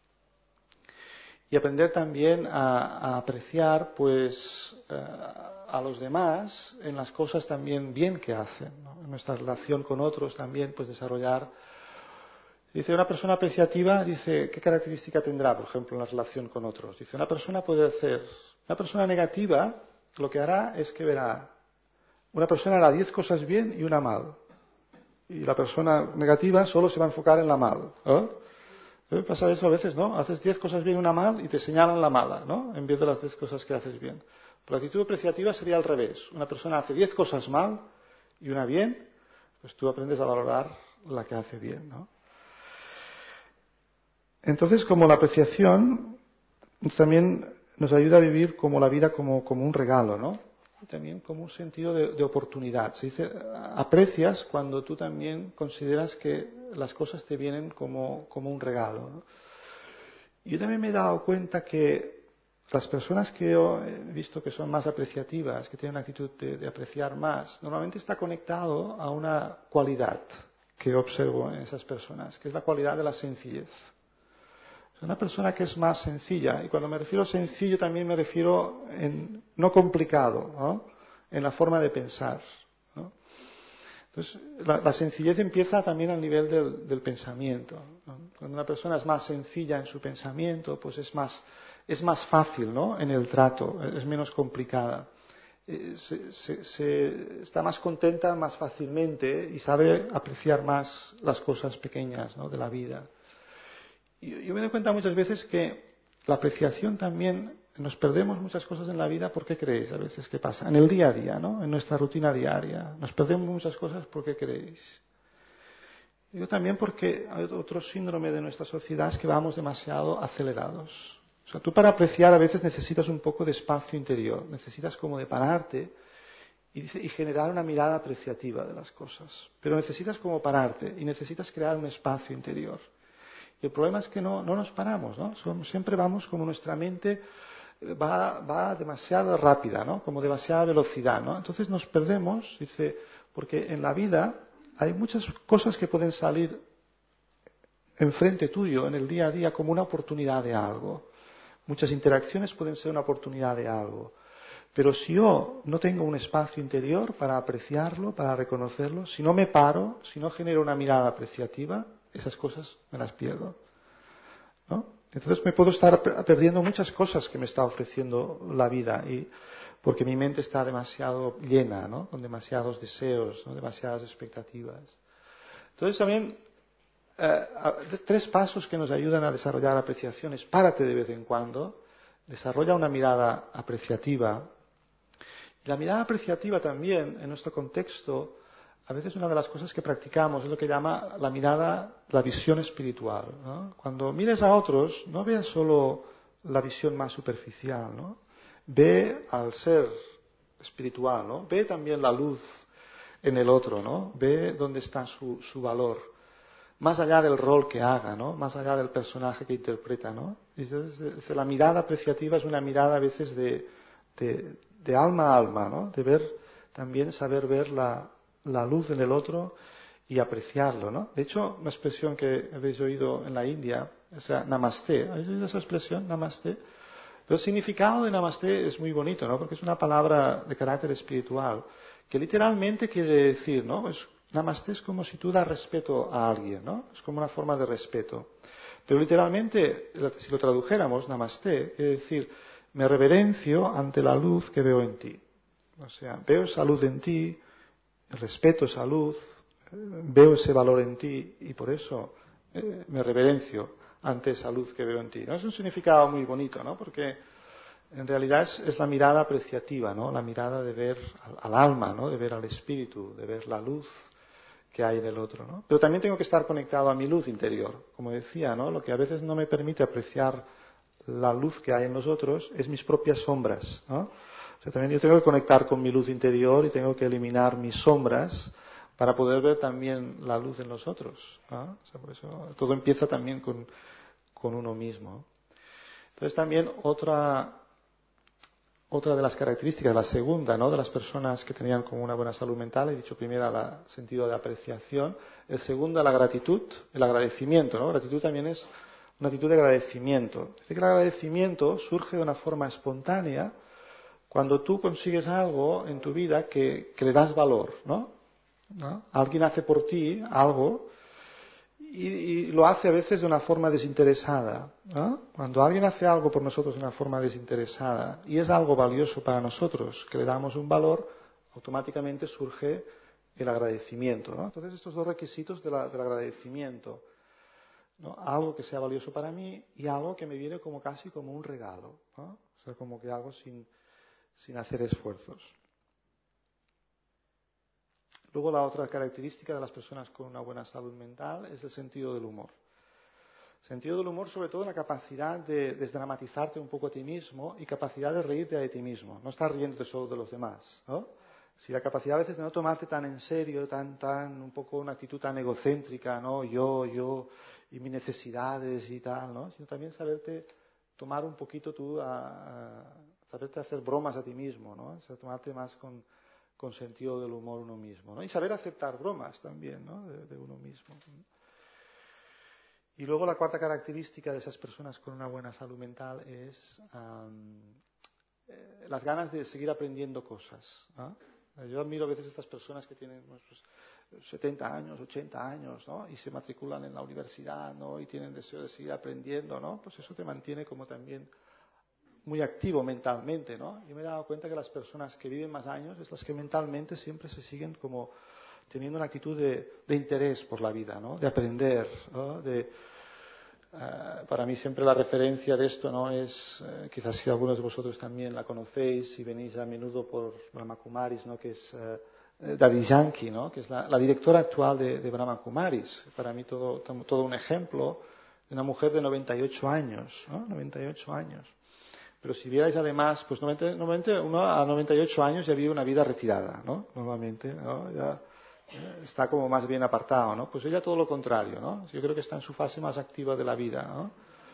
Y aprender también a, a apreciar, pues, eh, a los demás en las cosas también bien que hacen, ¿no? En nuestra relación con otros también, pues, desarrollar. Dice, una persona apreciativa, dice, ¿qué característica tendrá, por ejemplo, en la relación con otros? Dice, una persona puede hacer, una persona negativa, lo que hará es que verá, una persona hará diez cosas bien y una mal. Y la persona negativa solo se va a enfocar en la mal, ¿eh? ¿Eh? Pasa eso a veces, ¿no? Haces diez cosas bien y una mal y te señalan la mala, ¿no? En vez de las diez cosas que haces bien. Pero la actitud apreciativa sería al revés. Una persona hace diez cosas mal y una bien, pues tú aprendes a valorar la que hace bien, ¿no? Entonces, como la apreciación también nos ayuda a vivir como la vida como, como un regalo, ¿no? Y también como un sentido de, de oportunidad. Se dice, aprecias cuando tú también consideras que las cosas te vienen como, como un regalo, ¿no? Yo también me he dado cuenta que las personas que yo he visto que son más apreciativas, que tienen una actitud de, de apreciar más, normalmente está conectado a una cualidad que observo en esas personas, que es la cualidad de la sencillez. Una persona que es más sencilla, y cuando me refiero a sencillo también me refiero en no complicado, ¿no? En la forma de pensar, ¿no? Entonces, la, la sencillez empieza también al nivel del, del pensamiento, ¿no? Cuando una persona es más sencilla en su pensamiento, pues es más, es más fácil, ¿no? En el trato, es menos complicada. Se, se, se está más contenta más fácilmente y sabe apreciar más las cosas pequeñas, ¿no? De la vida. Yo me doy cuenta muchas veces que la apreciación también, nos perdemos muchas cosas en la vida. ¿Por qué creéis? A veces, ¿qué pasa? En el día a día, ¿no? En nuestra rutina diaria. Nos perdemos muchas cosas. ¿Por qué creéis? Yo también porque hay otro síndrome de nuestra sociedad, es que vamos demasiado acelerados. O sea, tú para apreciar a veces necesitas un poco de espacio interior. Necesitas como de pararte y, y generar una mirada apreciativa de las cosas. Pero necesitas como pararte y necesitas crear un espacio interior. Y el problema es que no, no nos paramos, ¿no? Siempre vamos como nuestra mente va, va demasiado rápida, ¿no? Como demasiada velocidad, ¿no? Entonces nos perdemos, dice, porque en la vida hay muchas cosas que pueden salir enfrente tuyo en el día a día como una oportunidad de algo. Muchas interacciones pueden ser una oportunidad de algo. Pero si yo no tengo un espacio interior para apreciarlo, para reconocerlo, si no me paro, si no genero una mirada apreciativa, esas cosas me las pierdo, ¿no? Entonces me puedo estar perdiendo muchas cosas que me está ofreciendo la vida, y porque mi mente está demasiado llena, ¿no? Con demasiados deseos, ¿no? Demasiadas expectativas. Entonces también eh, tres pasos que nos ayudan a desarrollar apreciaciones. Párate de vez en cuando, desarrolla una mirada apreciativa. Y la mirada apreciativa también, en nuestro contexto, a veces una de las cosas que practicamos es lo que llama la mirada, la visión espiritual, ¿no? Cuando mires a otros, no veas solo la visión más superficial, ¿no? Ve al ser espiritual, ¿no? Ve también la luz en el otro, ¿no? Ve dónde está su, su valor, más allá del rol que haga, ¿no? Más allá del personaje que interpreta, ¿no? Entonces, la mirada apreciativa es una mirada a veces de, de, de alma a alma, ¿no? De ver, también saber ver la la luz en el otro y apreciarlo, ¿no? De hecho, una expresión que habéis oído en la India, o sea, namaste. ¿Habéis oído esa expresión, namaste? Pero el significado de namaste es muy bonito, ¿no? Porque es una palabra de carácter espiritual que literalmente quiere decir, ¿no? Es, namaste es como si tú das respeto a alguien, ¿no? Es como una forma de respeto. Pero literalmente, si lo tradujéramos, namaste quiere decir, me reverencio ante la luz que veo en ti. O sea, veo esa luz en ti, respeto esa luz, veo ese valor en ti y por eso eh, me reverencio ante esa luz que veo en ti, ¿no? Es un significado muy bonito, ¿no? Porque en realidad es, es la mirada apreciativa, ¿no? La mirada de ver al, al alma, ¿no? De ver al espíritu, de ver la luz que hay en el otro, ¿no? Pero también tengo que estar conectado a mi luz interior, como decía, ¿no? Lo que a veces no me permite apreciar la luz que hay en los otros es mis propias sombras, ¿no? O sea, también yo tengo que conectar con mi luz interior y tengo que eliminar mis sombras para poder ver también la luz en los otros, ¿no? O sea, por eso todo empieza también con, con uno mismo. Entonces también otra, otra de las características, la segunda, ¿no? De las personas que tenían como una buena salud mental, he dicho primero el sentido de apreciación, el segundo la gratitud, el agradecimiento, ¿no? Gratitud también es una actitud de agradecimiento. Es decir, que el agradecimiento surge de una forma espontánea cuando tú consigues algo en tu vida que, que le das valor, ¿no? ¿no? Alguien hace por ti algo y, y lo hace a veces de una forma desinteresada, ¿no? Cuando alguien hace algo por nosotros de una forma desinteresada y es algo valioso para nosotros, que le damos un valor, automáticamente surge el agradecimiento, ¿no? Entonces estos dos requisitos de la, del agradecimiento. ¿no? Algo que sea valioso para mí y algo que me viene como casi como un regalo, ¿no? O sea, como que algo sin, sin hacer esfuerzos. Luego la otra característica de las personas con una buena salud mental es el sentido del humor. Sentido del humor, sobre todo, la capacidad de desdramatizarte un poco a ti mismo y capacidad de reírte de ti mismo. No estar riéndote solo de los demás, ¿no? Si la capacidad a veces de no tomarte tan en serio, tan, tan, un poco una actitud tan egocéntrica, ¿no? Yo, yo y mis necesidades y tal, ¿no? Sino también saberte tomar un poquito tú, a, a saberte hacer bromas a ti mismo, ¿no? O sea, tomarte más con, con sentido del humor uno mismo, ¿no? Y saber aceptar bromas también, ¿no? De, de uno mismo. Y luego la cuarta característica de esas personas con una buena salud mental es um, eh, las ganas de seguir aprendiendo cosas, ¿no? Yo admiro a veces estas personas que tienen pues, setenta años, ochenta años, ¿no? Y se matriculan en la universidad, ¿no? Y tienen deseo de seguir aprendiendo, ¿no? Pues eso te mantiene como también muy activo mentalmente, ¿no? Yo me he dado cuenta que las personas que viven más años es las que mentalmente siempre se siguen como teniendo una actitud de, de interés por la vida, ¿no? De aprender, ¿no? De, uh, para mí siempre la referencia de esto, ¿no? Es, uh, quizás si algunos de vosotros también la conocéis, si venís a menudo por Brahma Kumaris, ¿no? Que es uh, Dadi Janki, ¿no? Que es la, la directora actual de, de Brahma Kumaris. Para mí todo, todo un ejemplo de una mujer de noventa y ocho años, ¿no? noventa y ocho años. Pero si vierais además, pues normalmente uno a noventa y ocho años ya vive una vida retirada, ¿no? Normalmente, ¿no? Ya está como más bien apartado, ¿no? Pues ella todo lo contrario, ¿no? Yo creo que está en su fase más activa de la vida, ¿no?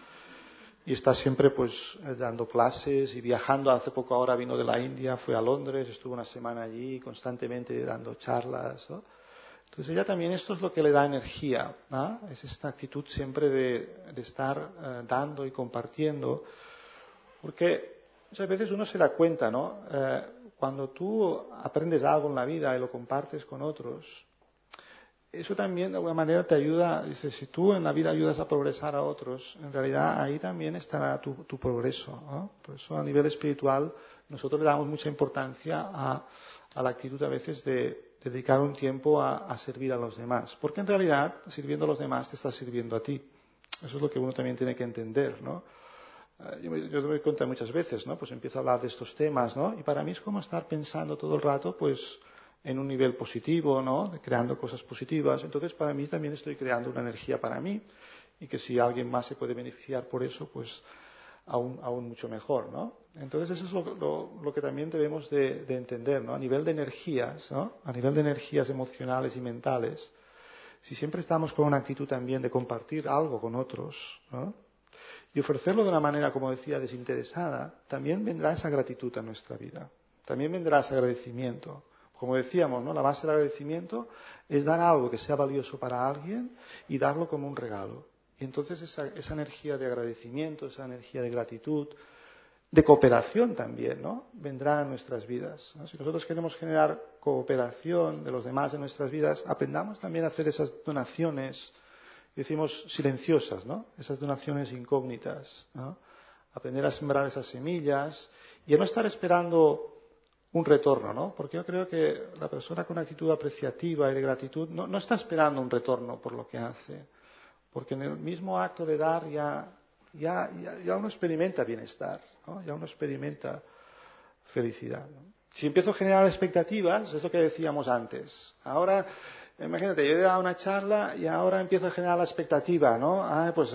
Y está siempre pues dando clases y viajando. Hace poco ahora vino de la India, fue a Londres, estuvo una semana allí constantemente dando charlas, ¿no? Entonces ella también esto es lo que le da energía, ¿no? Es esta actitud siempre de, de estar eh, dando y compartiendo. Porque muchas veces uno se da cuenta, ¿no? Eh, cuando tú aprendes algo en la vida y lo compartes con otros, eso también de alguna manera te ayuda. Dice, si tú en la vida ayudas a progresar a otros, en realidad ahí también estará tu, tu progreso, ¿no? Por eso a nivel espiritual nosotros le damos mucha importancia a, a la actitud a veces de, de dedicar un tiempo a, a servir a los demás. Porque en realidad sirviendo a los demás te estás sirviendo a ti. Eso es lo que uno también tiene que entender, ¿no? Yo me, yo me doy cuenta muchas veces, ¿no? Pues empiezo a hablar de estos temas, ¿no? Y para mí es como estar pensando todo el rato, pues, en un nivel positivo, ¿no? Creando cosas positivas. Entonces, para mí también estoy creando una energía para mí y que si alguien más se puede beneficiar por eso, pues, aún, aún mucho mejor, ¿no? Entonces, eso es lo, lo, lo que también debemos de, de entender, ¿no? A nivel de energías, ¿no? A nivel de energías emocionales y mentales, si siempre estamos con una actitud también de compartir algo con otros, ¿no? Y ofrecerlo de una manera, como decía, desinteresada, también vendrá esa gratitud a nuestra vida. También vendrá ese agradecimiento. Como decíamos, ¿no? La base del agradecimiento es dar algo que sea valioso para alguien y darlo como un regalo. Y entonces esa, esa energía de agradecimiento, esa energía de gratitud, de cooperación también, ¿no? Vendrá a nuestras vidas, ¿no? Si nosotros queremos generar cooperación de los demás en nuestras vidas, aprendamos también a hacer esas donaciones, decimos silenciosas, ¿no? Esas donaciones incógnitas, ¿no? Aprender a sembrar esas semillas y a no estar esperando un retorno, ¿no? Porque yo creo que la persona con actitud apreciativa y de gratitud no, no está esperando un retorno por lo que hace, porque en el mismo acto de dar ya, ya, ya, ya uno experimenta bienestar, ¿no? Ya uno experimenta felicidad, ¿no? Si empiezo a generar expectativas, es lo que decíamos antes. Ahora, imagínate, yo he dado una charla y ahora empiezo a generar la expectativa, ¿no? Ah, pues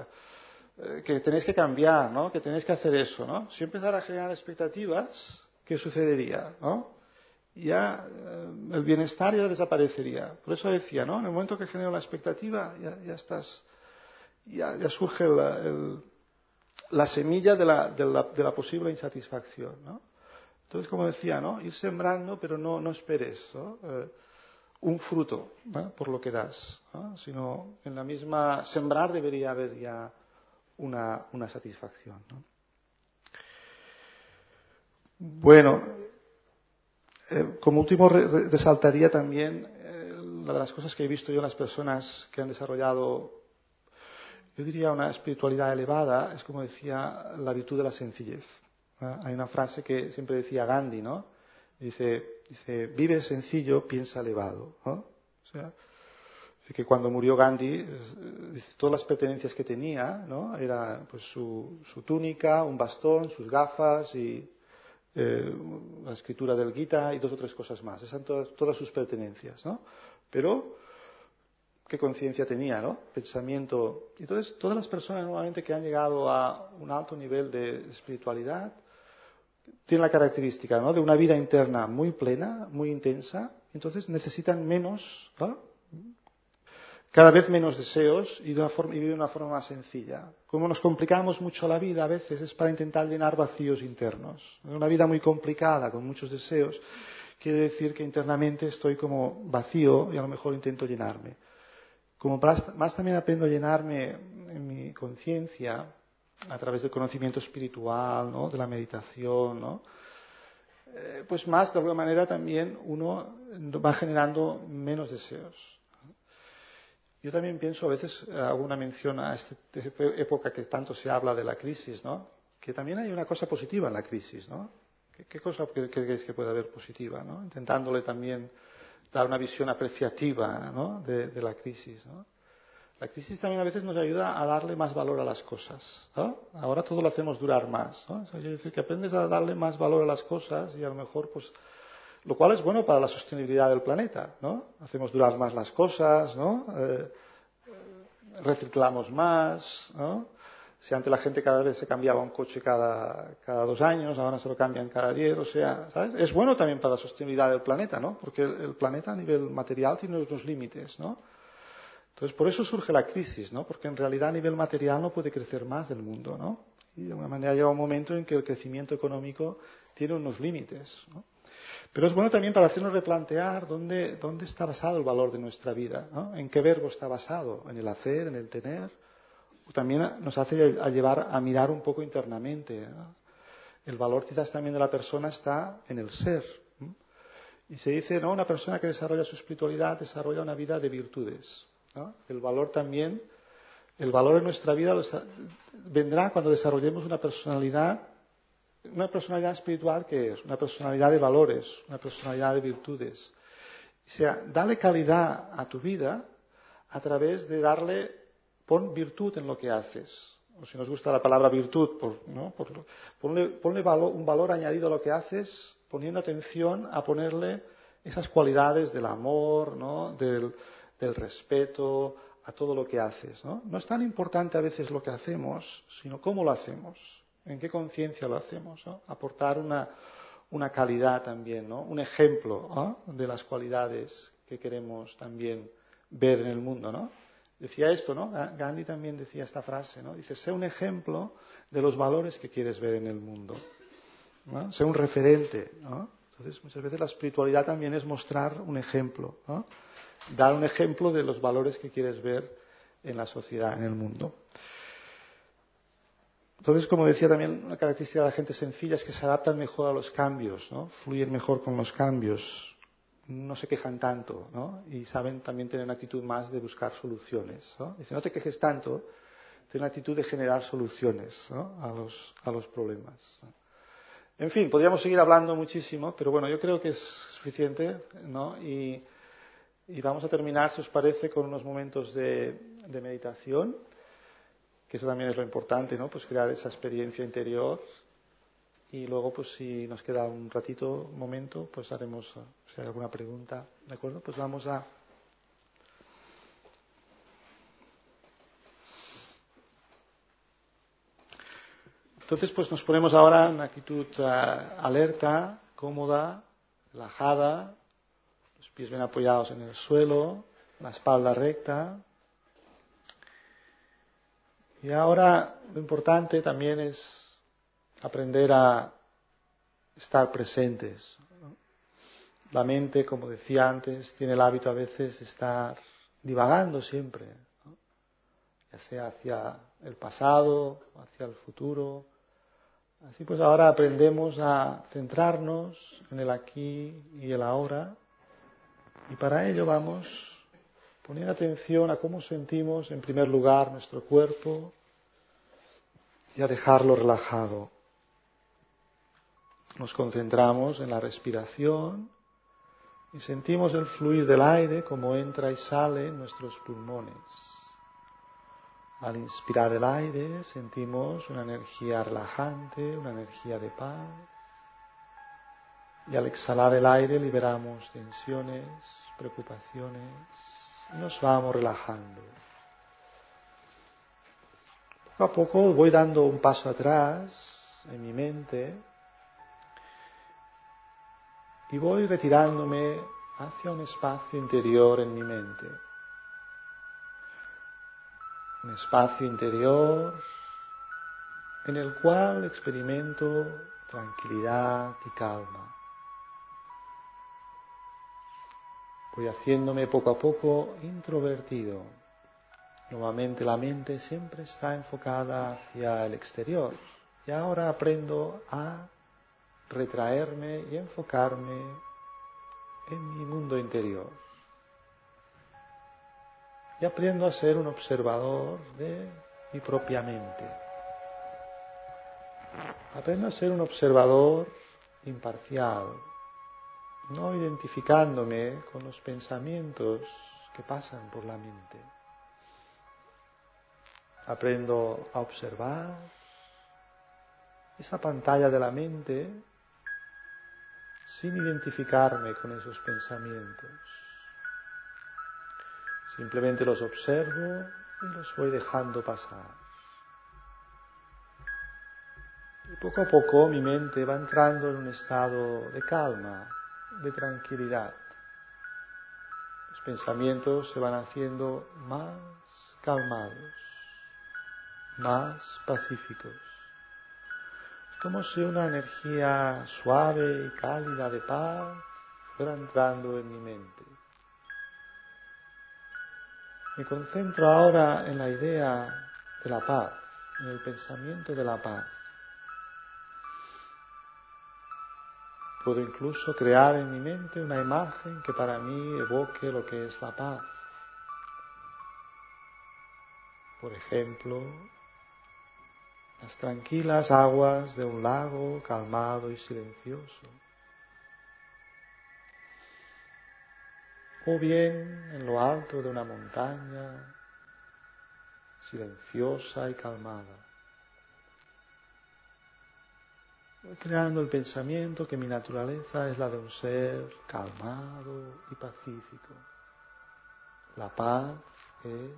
eh, que tenéis que cambiar, ¿no? Que tenéis que hacer eso, ¿no? Si yo empezara a generar expectativas, ¿qué sucedería, no? Ya eh, el bienestar ya desaparecería. Por eso decía, ¿no? En el momento que genero la expectativa, ya, ya estás, ya, ya surge el, el, la semilla de la, de, la, de la posible insatisfacción, ¿no? Entonces, como decía, ¿no? Ir sembrando, pero no, no esperes, ¿no? Eh, un fruto, ¿no? Por lo que das, ¿no? Sino en la misma sembrar debería haber ya una, una satisfacción, ¿no? Bueno, eh, como último re, re, resaltaría también eh, una de las cosas que he visto yo en las personas que han desarrollado, yo diría una espiritualidad elevada, es como decía, la virtud de la sencillez. ¿Ah? Hay una frase que siempre decía Gandhi, ¿no? Dice, dice, vive sencillo, piensa elevado, ¿no? O sea, Así que cuando murió Gandhi, todas las pertenencias que tenía, ¿no? Era pues su, su túnica, un bastón, sus gafas y eh, la escritura del Gita y dos o tres cosas más. Esas eran todas, todas sus pertenencias, ¿no? Pero qué conciencia tenía, ¿no? Pensamiento. Entonces, todas las personas normalmente que han llegado a un alto nivel de espiritualidad tienen la característica, ¿no? De una vida interna muy plena, muy intensa. Entonces necesitan menos, ¿no? Cada vez menos deseos y, de una forma, y viven de una forma más sencilla. Como nos complicamos mucho la vida a veces es para intentar llenar vacíos internos. Una vida muy complicada, con muchos deseos, quiere decir que internamente estoy como vacío y a lo mejor intento llenarme. Como más también aprendo a llenarme en mi conciencia a través del conocimiento espiritual, ¿no? De la meditación, ¿no? Eh, pues más de alguna manera también uno va generando menos deseos. Yo también pienso, a veces hago una mención a esta época que tanto se habla de la crisis, ¿no? Que también hay una cosa positiva en la crisis, ¿no? ¿Qué, qué cosa creéis que puede haber positiva, ¿no? Intentándole también dar una visión apreciativa, ¿no? de, de la crisis, ¿no? La crisis también a veces nos ayuda a darle más valor a las cosas, ¿no? Ahora todo lo hacemos durar más, ¿no? O sea, quiere decir que aprendes a darle más valor a las cosas y a lo mejor, pues, lo cual es bueno para la sostenibilidad del planeta, ¿no? Hacemos durar más las cosas, ¿no? Eh, reciclamos más, ¿no? Si antes la gente cada vez se cambiaba un coche cada, cada dos años, ahora se lo cambian cada diez, o sea, ¿sabes? Es bueno también para la sostenibilidad del planeta, ¿no? Porque el, el planeta a nivel material tiene unos límites, ¿no? Entonces, por eso surge la crisis, ¿no? Porque en realidad a nivel material no puede crecer más el mundo, ¿no? Y de alguna manera llega un momento en que el crecimiento económico tiene unos límites, ¿no? Pero es bueno también para hacernos replantear dónde, dónde está basado el valor de nuestra vida, ¿no? En qué verbo está basado, en el hacer, en el tener. O también nos hace a llevar a mirar un poco internamente, ¿no? El valor quizás también de la persona está en el ser, ¿no? Y se dice, ¿no? Una persona que desarrolla su espiritualidad desarrolla una vida de virtudes, ¿no? El valor también, el valor en nuestra vida vendrá cuando desarrollemos una personalidad. Una personalidad espiritual, ¿qué es? Una personalidad de valores, una personalidad de virtudes. O sea, dale calidad a tu vida a través de darle, pon virtud en lo que haces. O si nos gusta la palabra virtud, por, ¿no? por, ponle, ponle valor, un valor añadido a lo que haces, poniendo atención a ponerle esas cualidades del amor, ¿no? del, del respeto, a todo lo que haces, ¿no? No es tan importante a veces lo que hacemos, sino cómo lo hacemos. ¿En qué conciencia lo hacemos, ¿no? Aportar una, una calidad también, ¿no? Un ejemplo, ¿no? De las cualidades que queremos también ver en el mundo, ¿no? Decía esto, ¿no? Gandhi también decía esta frase, ¿no? Dice, sé un ejemplo de los valores que quieres ver en el mundo, ¿no? Sé un referente, ¿no? Entonces, muchas veces la espiritualidad también es mostrar un ejemplo, ¿no? Dar un ejemplo de los valores que quieres ver en la sociedad, en el mundo. Entonces, como decía también, una característica de la gente sencilla es que se adaptan mejor a los cambios, ¿no? Fluyen mejor con los cambios, no se quejan tanto, ¿no? Y saben también tener una actitud más de buscar soluciones, ¿no? Dice, no te quejes tanto, ten una actitud de generar soluciones, ¿no? a, los, a los problemas, ¿no? En fin, podríamos seguir hablando muchísimo, pero bueno, yo creo que es suficiente, ¿no? Y, y vamos a terminar, si os parece, con unos momentos de, de meditación. Que eso también es lo importante, ¿no? Pues crear esa experiencia interior y luego, pues si nos queda un ratito, un momento, pues haremos, si hay alguna pregunta, ¿de acuerdo? Pues vamos a... Entonces, pues nos ponemos ahora en una actitud uh, alerta, cómoda, relajada, los pies bien apoyados en el suelo, la espalda recta. Y ahora lo importante también es aprender a estar presentes, ¿no? La mente, como decía antes, tiene el hábito a veces de estar divagando siempre, ¿no? Ya sea hacia el pasado, hacia el futuro. Así pues ahora aprendemos a centrarnos en el aquí y el ahora y para ello vamos poniendo atención a cómo sentimos en primer lugar nuestro cuerpo y a dejarlo relajado. Nos concentramos en la respiración Y sentimos el fluir del aire como entra y sale en nuestros pulmones. Al inspirar el aire sentimos una energía relajante, una energía de paz. Y al exhalar el aire liberamos tensiones, preocupaciones y nos vamos relajando. Poco a poco voy dando un paso atrás en mi mente y voy retirándome hacia un espacio interior en mi mente. Un espacio interior en el cual experimento tranquilidad y calma. Voy haciéndome poco a poco introvertido. Normalmente la mente siempre está enfocada hacia el exterior y ahora aprendo a retraerme y enfocarme en mi mundo interior. Y aprendo a ser un observador de mi propia mente. Aprendo a ser un observador imparcial, no identificándome con los pensamientos que pasan por la mente. Aprendo a observar esa pantalla de la mente sin identificarme con esos pensamientos. Simplemente los observo y los voy dejando pasar. Y poco a poco mi mente va entrando en un estado de calma, de tranquilidad. Los pensamientos se van haciendo más calmados, más pacíficos. Es como si una energía suave y cálida de paz fuera entrando en mi mente. Me concentro ahora en la idea de la paz, en el pensamiento de la paz. Puedo incluso crear en mi mente una imagen que para mí evoque lo que es la paz. Por ejemplo, las tranquilas aguas de un lago calmado y silencioso. O bien en lo alto de una montaña silenciosa y calmada. Voy creando el pensamiento que mi naturaleza es la de un ser calmado y pacífico. La paz es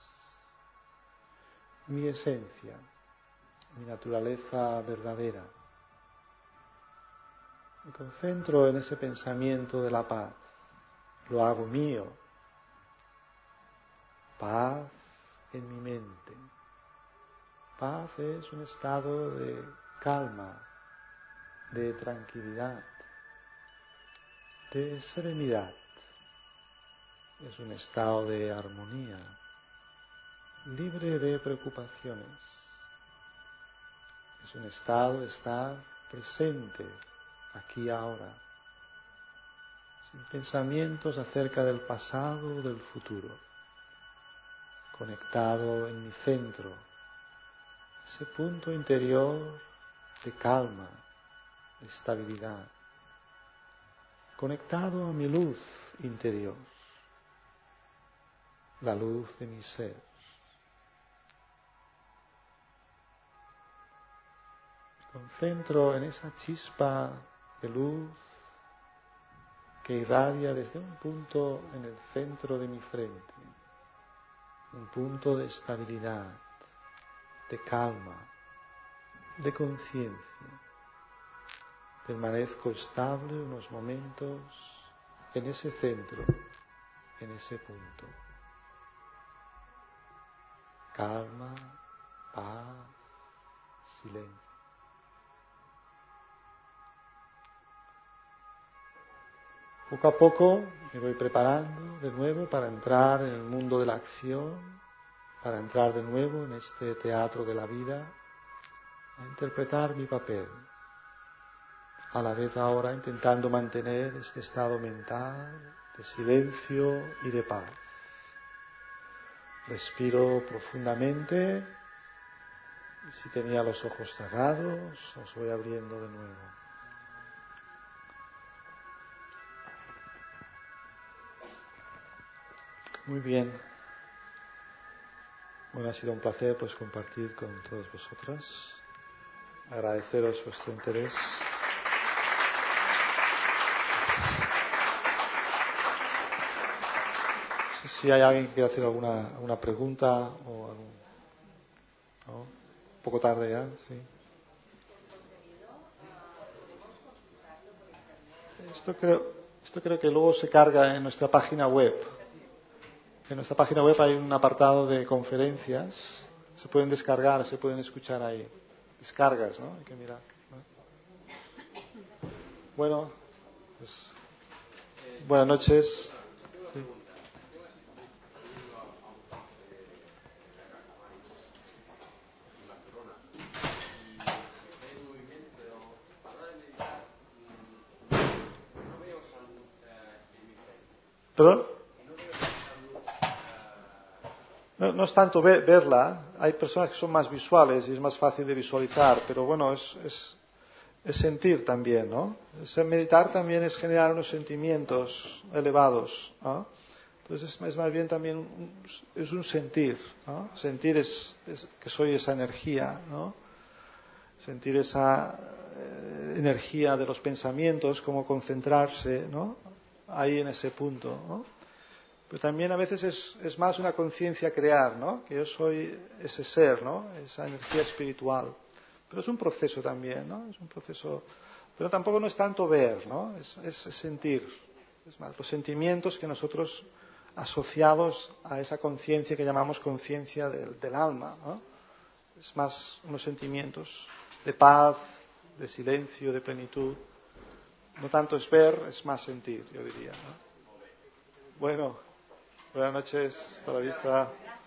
mi esencia, mi naturaleza verdadera. Me concentro en ese pensamiento de la paz. Lo hago mío. Paz en mi mente. Paz es un estado de calma, de tranquilidad, de serenidad. Es un estado de armonía, libre de preocupaciones. Es un estado de estar presente, aquí y ahora, sin pensamientos acerca del pasado o del futuro, conectado en mi centro, ese punto interior de calma, de estabilidad, conectado a mi luz interior, la luz de mi ser. Me concentro en esa chispa de luz que irradia desde un punto en el centro de mi frente, un punto de estabilidad, de calma, de conciencia. Permanezco estable unos momentos en ese centro, en ese punto. Calma, paz, silencio. Poco a poco me voy preparando de nuevo para entrar en el mundo de la acción, para entrar de nuevo en este teatro de la vida, a interpretar mi papel. A la vez ahora intentando mantener este estado mental de silencio y de paz. Respiro profundamente y si tenía los ojos cerrados, los voy abriendo de nuevo. Muy bien. Bueno, ha sido un placer pues compartir con todos vosotras. Agradeceros vuestro interés. No sé si hay alguien que quiera hacer alguna, alguna pregunta o algún, ¿no? Un poco tarde ya, sí. Esto creo, esto creo que luego se carga en nuestra página web. En nuestra página web hay un apartado de conferencias. Se pueden descargar, se pueden escuchar ahí. Descargas, ¿no? Hay que mirar, ¿no? Bueno, pues buenas noches. Sí. ¿Perdón? No, no es tanto ver, verla. Hay personas que son más visuales y es más fácil de visualizar, pero bueno, es, es, es sentir también, ¿no? Es, meditar también es generar unos sentimientos elevados, ¿no? Entonces es, es más bien también un, es un sentir, ¿no? Sentir es, es que soy esa energía, ¿no? Sentir esa eh, energía de los pensamientos, como concentrarse, ¿no? Ahí en ese punto, ¿no? Pero también a veces es, es más una conciencia crear, ¿no? Que yo soy ese ser, ¿no? Esa energía espiritual. Pero es un proceso también, ¿no? Es un proceso. Pero tampoco no es tanto ver, ¿no? Es, es, es sentir. Es más, los sentimientos que nosotros asociados a esa conciencia que llamamos conciencia del, del alma, ¿no? Es más unos sentimientos de paz, de silencio, de plenitud. No tanto es ver, es más sentir, yo diría, ¿no? Bueno. Buenas noches, hasta la vista.